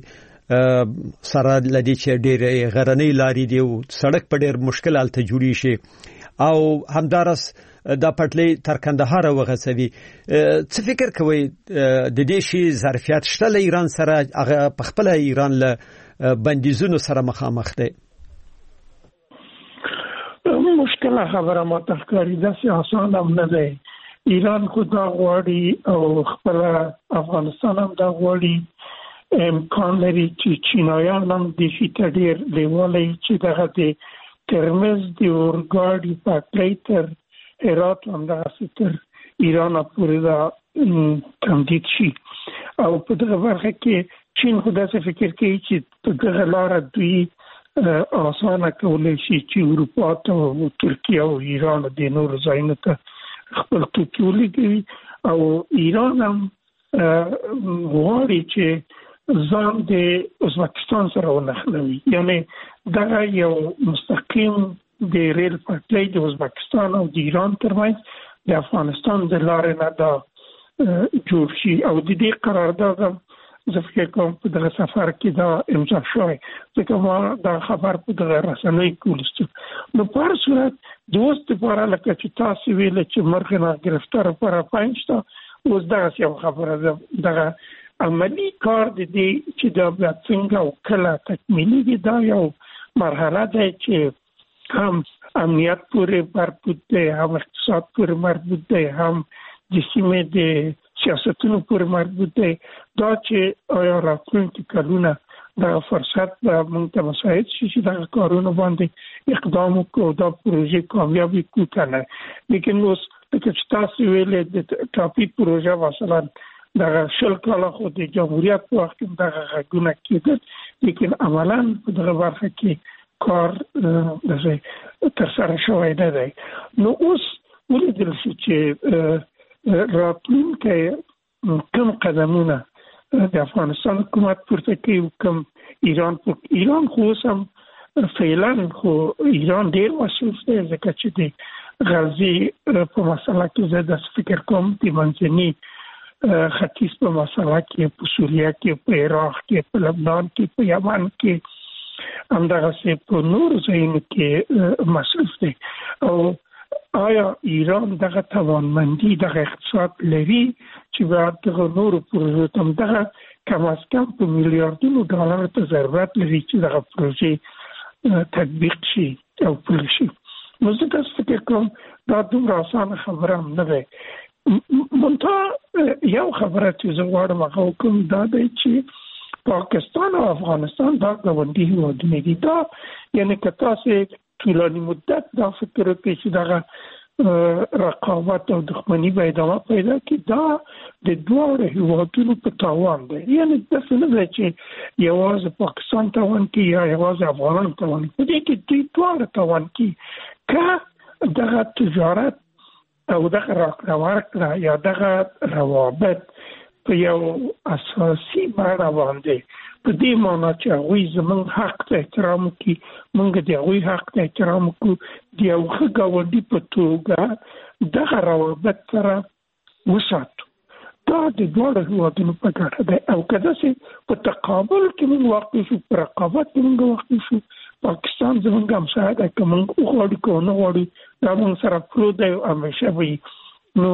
سره لدی چې ډېر غرنۍ لارې دی او سړک په ډېر مشکل حالت جوړی شي او همدارس دا پټلۍ تر کندهار وغځوي څه فکر کوي د دې شی ظرفیت شته له ایران سره هغه په خپل ایران له بندیزونو سره مخامخ دی مشکله خبره ما تخکاری داسې آسان هم نه دی ایران خو دا غواړي او خپل افغانستان هم دا غواړي امکان لري چې چینایان هم د شي تډیر لیواله چې دغه د ترمز د اورګاډي پټلۍ تر هرات هم دغه ستر ایران پورې دا تمدید شي او په دغه برخه کې چین خو داسې فکر کوي چې په دغه لاره دوی آسانه کولی شي چې اروپا ته او ترکیه او ایران د نور ځایونو ته خپل توکي ولېږي او ایران هم غواړي چې ځان د ازبکستان سره ونښلوي، یعنی دغه یو مستقیم د ریل پټلۍ د ازبکستان او د ایران ترمنځ د افغانستان د لارې نه دا جوړ شي او د دې قرارداد زه فکر کوم په دغه سفر کې دا امضا شوی، ځکه ما دا خبر په دغه رسنۍ کې ولوست. نو په هر صورت د اوس دپاره لکه چې تاسو ویل چې مرغ نه ګرفتار لپاره پنځ ته اوس دغسې یو خبره ده، دغه عملی کار د دې چې دا بیا څنګه او کله تکمیلېږي دا یو مرحله ده چې هم امنیت پورې مربوط دی، هم اقتصاد پورې مربوط دی، هم د سیمې د سیاستونو پورې مربوط دی. دا چې آیا راتلونکي کلونه دغه فرصت به موږ ته مساعد شي چې دغه کارونه باندې اقدام وکړو، دا پروژې کامیابې کړو که نه. لیکن اوس لکه چې تاسو ویلې د ټاپي پروژه مثلا دغه شل کاله خو د جمهوریت په وخت کې دغه غږونه کېدل، لیکن عملاً په دغه برخه کې کار دغه ترسره شوی نه دی. نو اوس ولیدل شي چې راتلونکی کوم قدمونه د افغانستان حکومت پورته کوي او کوم ایران پورته. ایران خو اوس هم فعلا خو ایران ډېر مصروف دی، ځکه چې د غزې په مسله کې زه داسې فکر کوم د منځني ختیځ په مسله کې، په سوریه کې، په عراق کې، په لبنان کې، په یمن کې، همدغسې په نورو ځایونو کې مصروف دی. او آیا ایران دغه توانمندي دغه اقتصاد لري چې باید دغه نورو پروژو ته هم دغه کم از کم په میلیاردونو ډالرو ته ضرورت لري چې دغه پروژې تطبیق شي او پلي شي؟ نو زه داسې فکر کوم دا دومره اسانه خبره هم نه دی. منتها یو خبره چې زه غواړم هغه وکړم دا دی چې پاکستان او افغانستان دا ګاونډي هېوادونه دي. دا یعنې که تاسې طولاني مدت دا فکر وکړئ چې دغه رقابت او دښمني به ادامه پیدا کړي، دا د دواړو هېوادونو په تاوان دی. یعنې داسې نه دی چې یوازې پاکستان تاوان کړي یا یوازې افغانان تاوان کړي، په دې کې دوی دواړه تاوان کړي. که دغه تجارت او دغه راکړه ورکړه یا دغه روابط په یو اساسي بڼه باندې په دې معنا چې هغوی زموږ حق ته احترام وکړي، موږ د هغوی حق ته احترام وکړو، د یو ښه ګاونډي په توګه دغه روابط سره وساتو، دا د دواړو هېوادونو په ګټه دی. او که داسې په تقابل کې موږ واقع شو، په رقابت کې موږ واقع شو، پاکستان زموږ همسایه دی، که موږ وغواړو که ونه غواړو دا موږ سره پرو دی او همیشه به وي. نو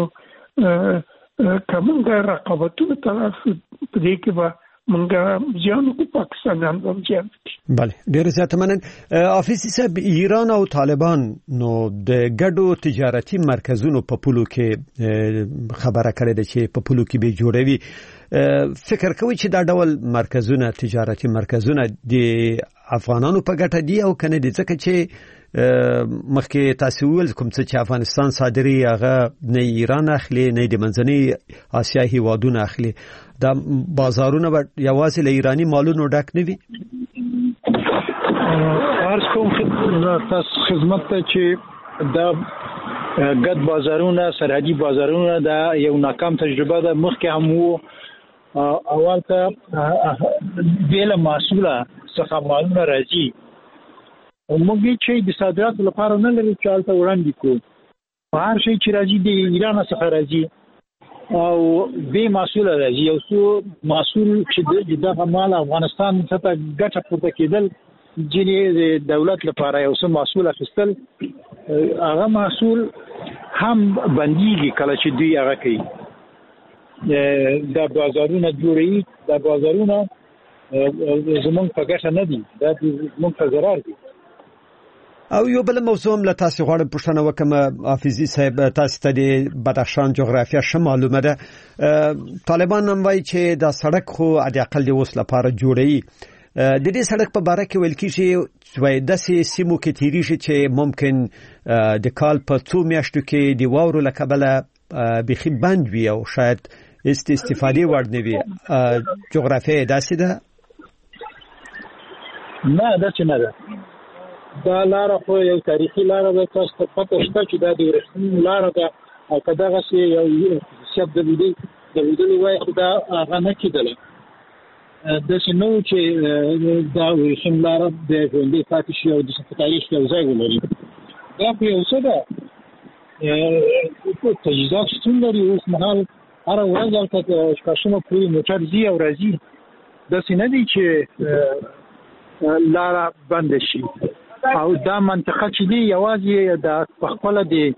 که موږ رقابتونو ته لاړ شو په دې کې به موږ زیان وکړو، پاکستانیان به هم زیان وکړي. بله، ډېر زیاته مننه. حافظ صاحب، ایران او طالبان نو د ګډو تجارتي مرکزونو په پولو کې خبره کړې ده چې په پولو کې به جوړوي. فکر کوي چې دا ډول مرکزونه، تجارتي مرکزونه د افغانانو په ګټه دي او کنه دي؟ ځکه چې مخکې تاسو ویل کوم څه چې افغانستان صادري هغه نه ایران اخلي نه د منځنۍ اسیا هیوادونه اخلي، دا بازارونه به یوازې له ایرانی مالونو ډک نه وي؟ عرض کوم تاسو خدمت ته چې دا ګډ بازارونه، سرحدي بازارونه دا یو ناکام تجربه ده. مخکې هم وو، اول ته بیله محصوله څخه مالونه راځي او موږ چې د صادراتو لپاره نه لري چې هلته وړاندې کړو. په هر شی چې راځي د ایران څخه راځي او بې محصوله راځي. یو څو محصول چې د دغه مال افغانستان ته ګټه پورته کېدل، ځینې د دولت لپاره یو څه محصول اخیستل، هغه محصول هم بندېږي کله چې دوی هغه کوي. دا بازارونه جوړوي، دا بازارونه زمونږ په ګټه نه دي، دا زمونږ په ضرر دي. او یو بل موضوع هم له تاسو غواړم پوښتنه وکم حافظي صاحب، تاسو ته د بدخشان جغرافیه ش معلومه ده. طالبان هم وایي چې دا سړک خو د اقل د اوس لپاره جوړوي. د دې سړک په باره کې ویل کېږي چې د سیمو کې تیری شي چې ممکن د کال په څو میاشتو کې د واورو له کبله بخي بند وي او شاید است استفاده وړ نه وي. جغرافیه داسې ده؟ نه داسې نه ده. دا لاره خو یو تاریخي لاره ده، تاسو ته پته شته چې دا د ورېښمینو لاره ده او که دغسې یو خصوصیت درلودلی وای خو دا هغه نه کېدله. داسې نه و چې دا ورېښم لاره د ژوندۍ پاتې شي او داسې په تاریخ کې یو ځای ولري. دا خو یو څه ده، تجهیزات شتون لري. اوس مهال هره ورځ هلته شپاړسمه پورې موټر ځي او راځي. داسې نه دی چې لاره بنده شي. او دا منطقه چې دی یوازې د پخپله د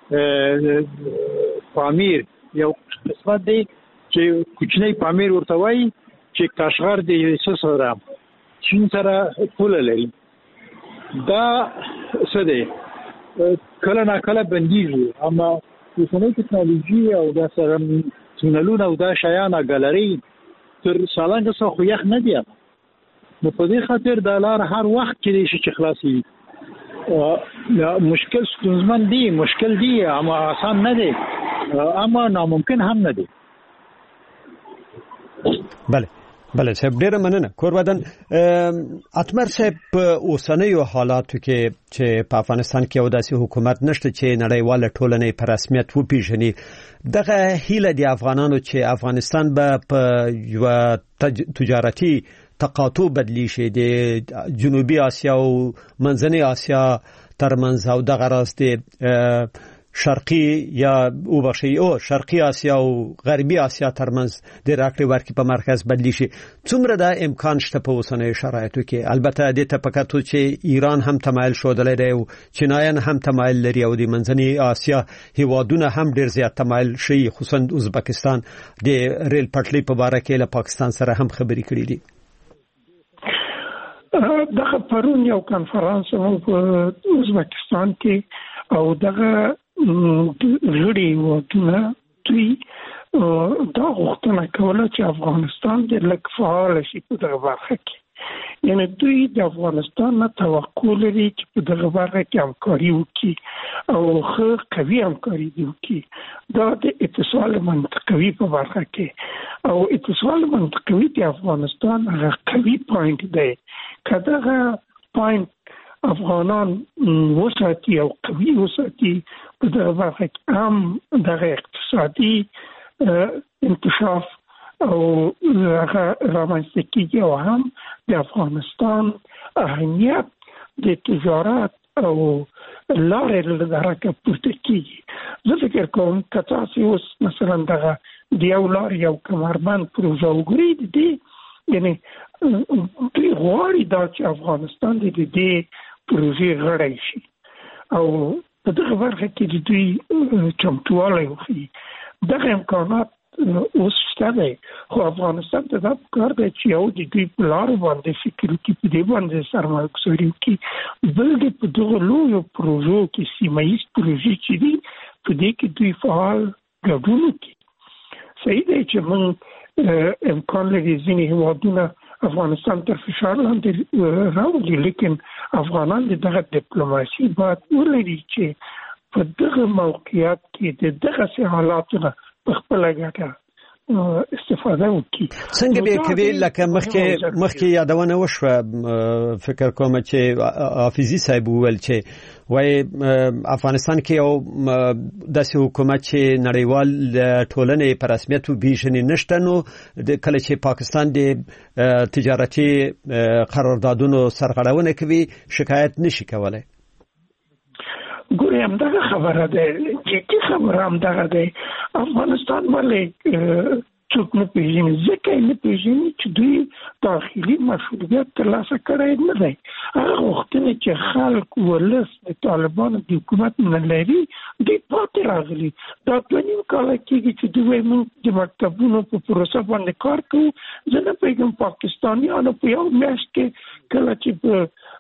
پامیر یو قسمت دی چې کوچنی پامیر ورته وایي چې کاشغر د څه سره چین سره پوله لري. دا څه دی کله نا کله بندیږي، اما اوسنۍ ټکنالوژي او دا سره تونلونه او دا شیان ګالري تر سالنګ څخه خو یخ نه دی. نو په دې خاطر دا لار هر وخت کې شي چې خلاصي. مشکل ستونزمن دی، مشکل دی، اما آسان نه دی، اما ناممکن هم نه دی. بله بله صاحب، ډیره مننه. کورودن اتمر صاحب، په اوسنیو حالاتو کې چې په افغانستان کې یو داسې حکومت نشته چې نړیواله ټولنه په رسمیت وپیژني، دغه هیله د افغانانو چې افغانستان به په یو تجارتي تقاطع بدلی شي د جنوبي آسیا او منځنۍ آسیا ترمنځ او دغه راز د شرقي یا او بخشي او شرقي آسیا او غربي آسیا ترمنځ د راکړې ورکړې په مرکز بدلی شي. څومره دا امکان شته په اوسنیو شرایطو کې؟ البته د تپکاتو چې ایران هم تمایل شودلې دی او چینایان هم تمایل لري او د منځنۍ آسیا هیوادونه هم ډیر زیات تمایل شي، خصوصا ازبکستان د ریل پټلۍ په اړه کې له پاکستان سره هم خبرې کړې دي. دغه پرون یو کانفرنس مو په ازبکستان کې او دغه غړي ودونه دوی دا غوښتنه کوله چې افغانستان د لږ فعال شي په دغه برخه کې. یعنی دوی د افغانستان نه توقع لري چې په دغه برخه کې همکاري وکړي او ښه قوي همکاري وکړي. دا د اتصال منطقوي په برخه کې او اتصال منطقوي د افغانستان هغه قوي پوینټ دی. که دغه پوینټ افغانان وساتي او قوي وساتي په دغه برخه کې هم دغه اقتصادي انکشاف او هغه رامنځته کېږي او هم د افغانستان اهمیت د تجارت او لارې له درکه پورته کېږي. زه فکر کوم که تاسې اوس مثلا دغه د یو لارې یو کمربند پروژه وګورئ، د دې یعنی دوی غواړي دا چې افغانستان د دې پروژې غړی شي او په دغه برخه کې د دوی چمتووالی وښیي. دغه امکانات اوس شته دی، خو افغانستان ته دا پکار دی چې یو د دوی په لارو باندې فکر وکړي، په دې باندې سرمایه ګذاري وکړي، بل د په دغه لویو پروژو کې سیمه ییز پروژې چې دي په دې کې دوی فعال ګډون وکړي. صحیح دی چې موږ امکان لري ځینې هیوادونه افغانستان تر فشار لاندې راولي، لیکن افغانان د دغه ډیپلوماسي باید ولري چې په دغه موقعیت کې د دغه حالاتو نه په خپله ګټه استفاده وکړي. څنګه به کوي لکه مخکې مخکې یادونه وشوه، فکر کوم چې حافظي صاحب وویل چې وای افغانستان کې یو داسې حکومت چې نړیوال ټولنې په رسمیت وپیژني نشته، نو کله چې پاکستان د تجارتي قراردادونو سرغړونه کوي شکایت نشي کولای. ګورې همدغه خبره ده، جدي خبره همدغه ده. افغانستان ولې څوک نه پیژني؟ ځکه یې نه پیژني چې دوی داخلي مشروعیت ترلاسه کړی نه دی. هغه غوښتنې چې خلک ولس د طالبانو د حکومت نه لري دوی پاتې راغلي. دا دوه نیم کاله کېږي چې دوی وایي موږ د مکتبونو په پروسه باندې کار کوو. زه نه پوهېږم پاکستانیانو په یو میاشت کې کله چې په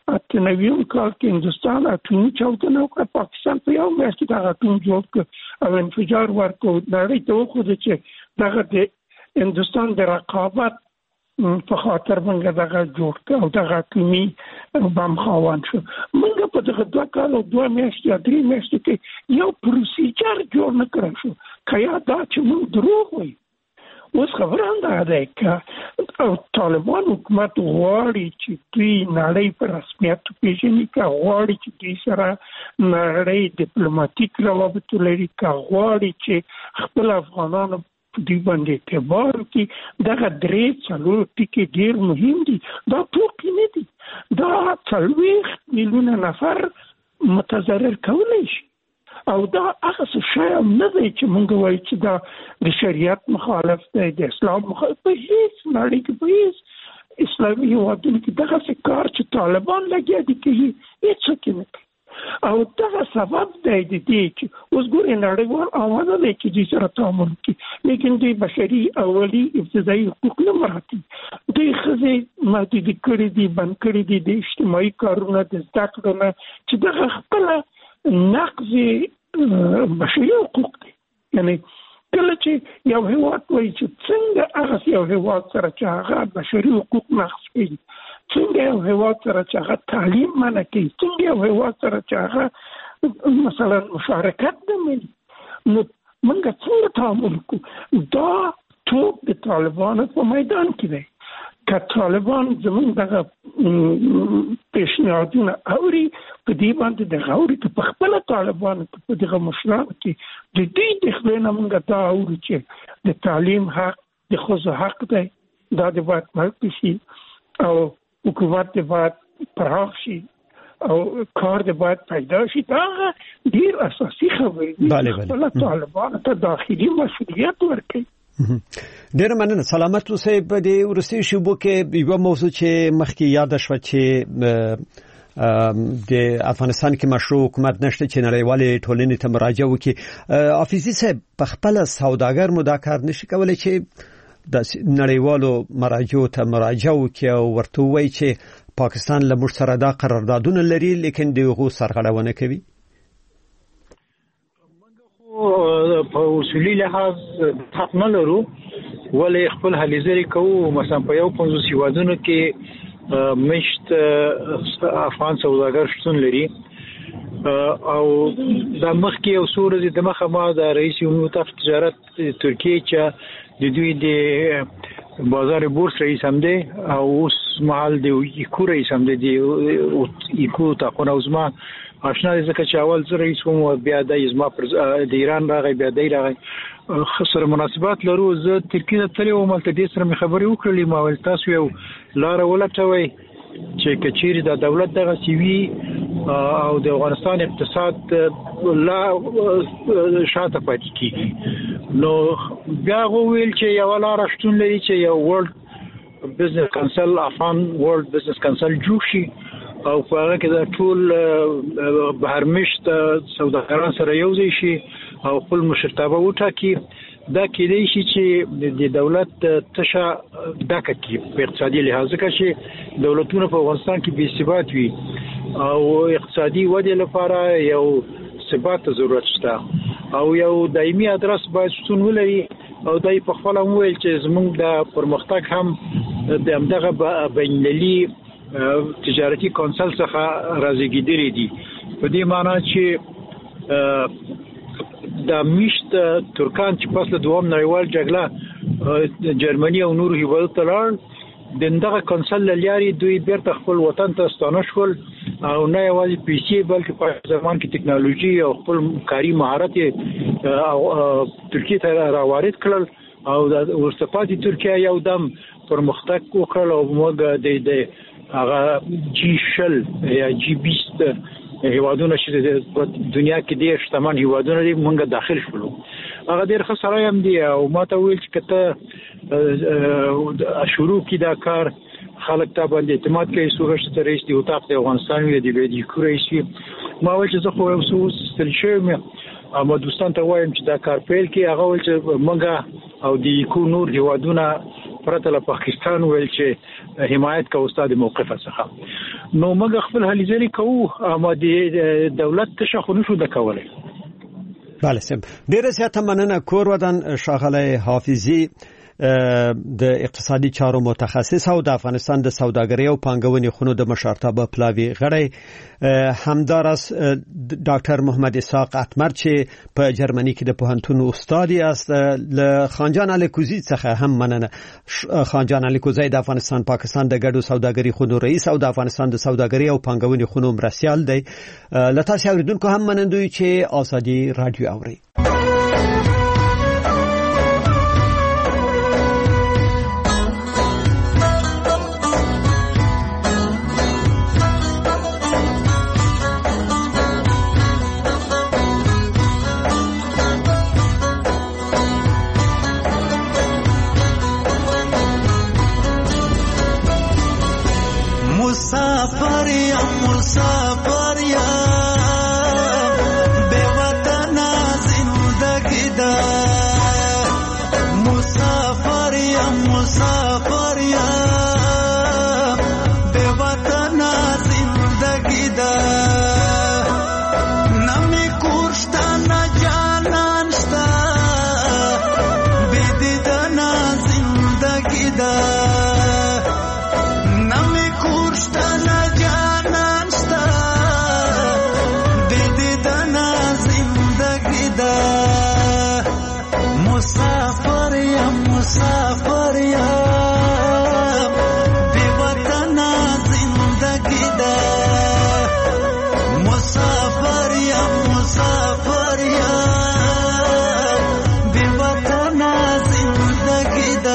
اته نویم کال کې هندستان اټومي چاودنه وکړه، پاکستان په یو میاشت کې دا اټوم جوړ کړ او انفجار ورکړ. نړۍ ته وښود چې دغه د هندستان د رقابت په خاطر موږ دغه جوړ کړ او دغه اټومي بم خاوند شو. موږ په دغه دوه کال او دوه میاشتې یا درې میاشتې کې یو پروسیجر جوړ نه کړی شو. که یا دا چې موږ دروغ وایو. اوس خبره هم دا ده چې طالبان حکومت غواړي چې دوی نړۍ په رسمیت وپېژني، که غواړي چې دوی سره نړۍ ډیپلوماټیک روابط ولري، که غواړي چې خپل افغانانو دوی باندې اعتبار وکړي. دغه درې څلور ټکي ډېر مهم دي. دا ټوکې نه دي. دا څلوېښت میلیونه نفر متضرر کولی شي او دا هغه څه شی هم نه دی چې موږ وایو چې دا د شریعت مخالف دی، د اسلام مخالف. په هېڅ نړۍ کې په هېڅ اسلامي هېوادونو کې دغسې کار چې طالبان لګیا دي کوي هېڅوک یې نه کوي. او دغه سبب دی د دې چې اوس ګورې نړیوال آماده دی چې دوی سره تعامل وکړي، لیکن دوی بشري اولي ابتدایي حقوق نه مراعاتوي. دوی ښځې محدود کړي دي، بند کړي دي د اجتماعي کارونه، د زده کړو نه، چې دغه خپله نقض بشري حقوق دي. یعنی کله چې یو هیواد وایي چې څنګه هغه یو هیواد سره چې هغه بشري حقوق نقض کوي، څنګه یو هیواد سره چې هغه تعلیم منع کوي، څنګه یو هیواد سره چې هغه مثلا مشارکت نه مني، نو موږ څنګه تعامل کوو؟ دا ټول د طالبانو په میدان کې دی. که طالبان زموږ دغه پیشنهادونه اوري، په دې باندې دغه اوري که په خپله طالبانو ته په دغه مشرانو کې د دوی د خولې نه موږ دا اورو چې د تعلیم حق د ښځو حق دی، دا د باید ملک شي او حکومت د باید پراخ شي او کار د باید پیدا شي. دا ډېر اساسي خبرې دي. خپله طالبانو ته داخلي مسؤلیت ورکوي. ډېر مننه. سلامت اوسئ. په دې وروستیو شیبو کې یوه موضوع چې مخکې یاده شوه چې د افغانستان کې مشروع حکومت نشته چې نړیوالې ټولنې ته مراجعه وکړي. حافظي صاحب په خپله سوداګر مو دا کار نشي کولی چې د نړیوالو مراجعو ته مراجعه وکړي او ورته ووایي چې پاکستان له موږ سره دا قراردادونه لري لیکن د هغو سرغړونه کوي؟ په اصولي لحاظ حق نه لرو، ولې خپل هلې ځلې کوو. مثلا په یو پنځوس هېوادونو کې مشت افغان سوداګر شتون لري او دا مخکې یو څو ورځې دمخه ما د رئیس متحد تجارت ترکیې چې د دوی د بازار بورس رئیس هم دی او اوس مهال د ایکو رئیس هم دی، د ایکو تاقونه او زما آشنا دي ځکه چې اول زه رئیس وم او بیا د زما د ایران راغی، بیا دی راغی، سره مناسبات لرو. زه ترکیې ته تللی وم، هلته دې سره مې خبرې وکړلې. ما ویل تاسو یو لاره ولټوئ چې که چیرې د دولت دغسې وي او د افغانستان اقتصاد لا شاته پاتې کېږي. نو بیا هغه وویل چې یوه لاره شتون لري چې یو ورلډ بزنس کونسل، افغان ورلډ بزنس کونسل جوړ شي او په هغه کې د ټول بهرمشت سوداګران سره یو ځای شي او خپل مشرتابه وټاکي. دا کېدای شي چې د دولت تشه ډکه کړي په اقتصادي لحاظ، ځکه چې دولتونه په افغانستان کې بې ثبات وي او اقتصادي ودې لپاره یو ثبات ته ضرورت شته او یو دایمي ادرس باید شتون ولري. او دای په خپله هم وویل چې زموږ د پرمختګ هم د همدغه بینالمللي تجارتي کونسل څخه رازیږېدلي دي، په دې معنا چې د میشت ترکان چې پس له دوام نړیوال جګړه جرمني او نورو هیوادو ته لاړ، د دغه کونسل له لارې دوی بیرته خپل وطن ته ستانه شول او نه یوازې پیسې بلکې په زمان کې ټکنالوژي او خپل کاري مهارت او ترکیې ته راوارد کړل او د وروسته پاتې ترکیه یو دم پرمختګ وکړل او موږ د هغه جی شل یا جی بیست هیوادونه چې د دنیا کې ډېر شتمن هیوادونه دي موږ داخل شولو. هغه ډېر ښه سړی هم دی او ما ته وویل چې که ته شروع کړي دا کار خلک تا باندې اعتماد کوي. څو ته رئیس د اتاق د افغانستان وي، د بیا د ایکو رئیس وي. ما وویل چې زه خو یو څه اوس ستړی شوی یم او ما دوستان ته وایم چې دا کار پیل کړي. هغه وویل چې موږ او د ایکو نور هیوادونه پرته له پاکستان ویل چې حمایت کوو ستا د موقفه څخه. نو موږ خپل هلي ځلې کوو اما د دولت تشخص نشو د کولای. بله سم ډیره زیاته مننه. کور ودان شاغله حافظي د اقتصادي چارو متخصص او د افغانستان د سوداګرۍ او پانګونې خونو د مشرتابه پلاوی غړی، همدارس ډاکټر محمد اسحاق اتمر چې په جرمني کې د پوهنتون استاد است. ل خانجان علي کوزي څخه هم مننه. خانجان علي کوزي د افغانستان پاکستان د ګډو سوداګرۍ خونو رئیس او د افغانستان د سوداګرۍ او پانګونې خونو مرستیال دی. لته تاسو اوریدونکو هم منندوی چې ازادي رادیو اوري. مسافر یا مسافر یا بے وطن زندگی دا، مسافر یا مسافر یا بے وطن زندگی دا، نمی کورشتا نا جانان شتا بے دیدن زندگی دا، مسافر یا مسافر یا بے وطن زندگی دا، مسافر یا مسافر یا بے وطن زندگی دا.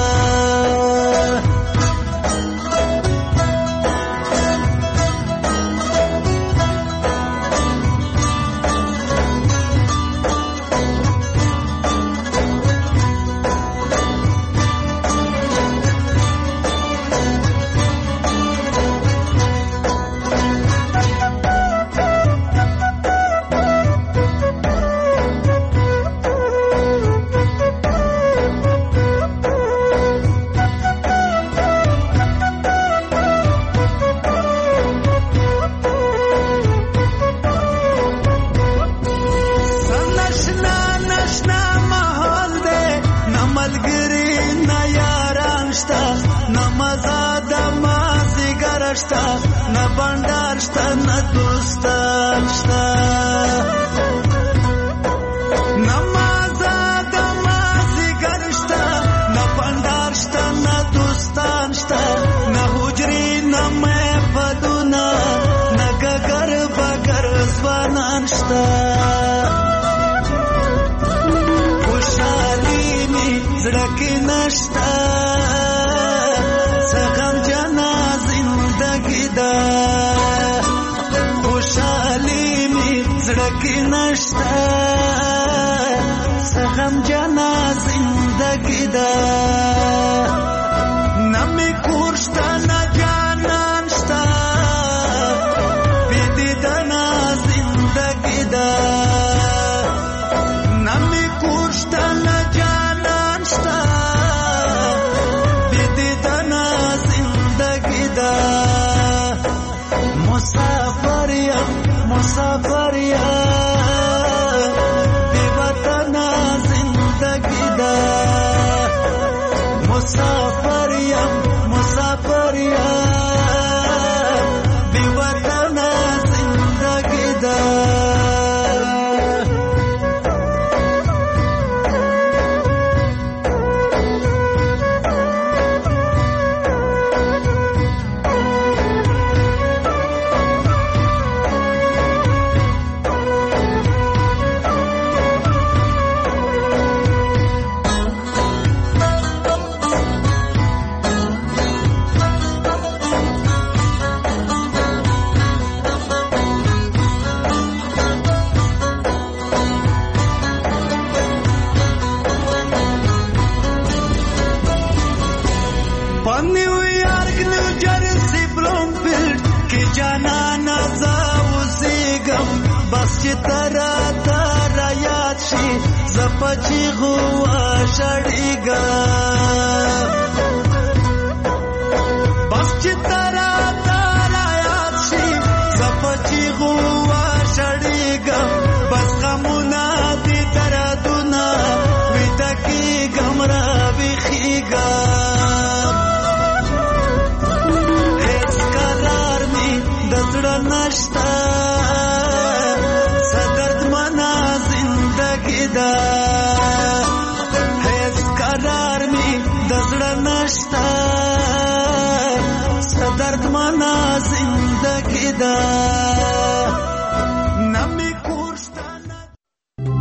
نه بندر شته نه دوستان شته، نه مازه د مازیګر شته، نه بندر شته نه دوستان شته، نه حجرې نه محفلونه، نه ګګر بګر ځوانان شته. خوشحالي مې زړه کې نشته، خوشحالی می زړه کې نشته، څه غم جنا زندگی ده، نه می کور شته نه جانان شته، بې دیدنه زندگی ده، نه می کور شته نه جانان شته، بې دیدنه زندگی ده. مسافر یا مسافر یا بے وطن زندگی دا، مسافر یا مسافر یا بے وطن زندگی دا. ترا ترا یاد شي زپچی غوا شړیګا بس چې ترا ترا نشتا صدرد منا زندگی دا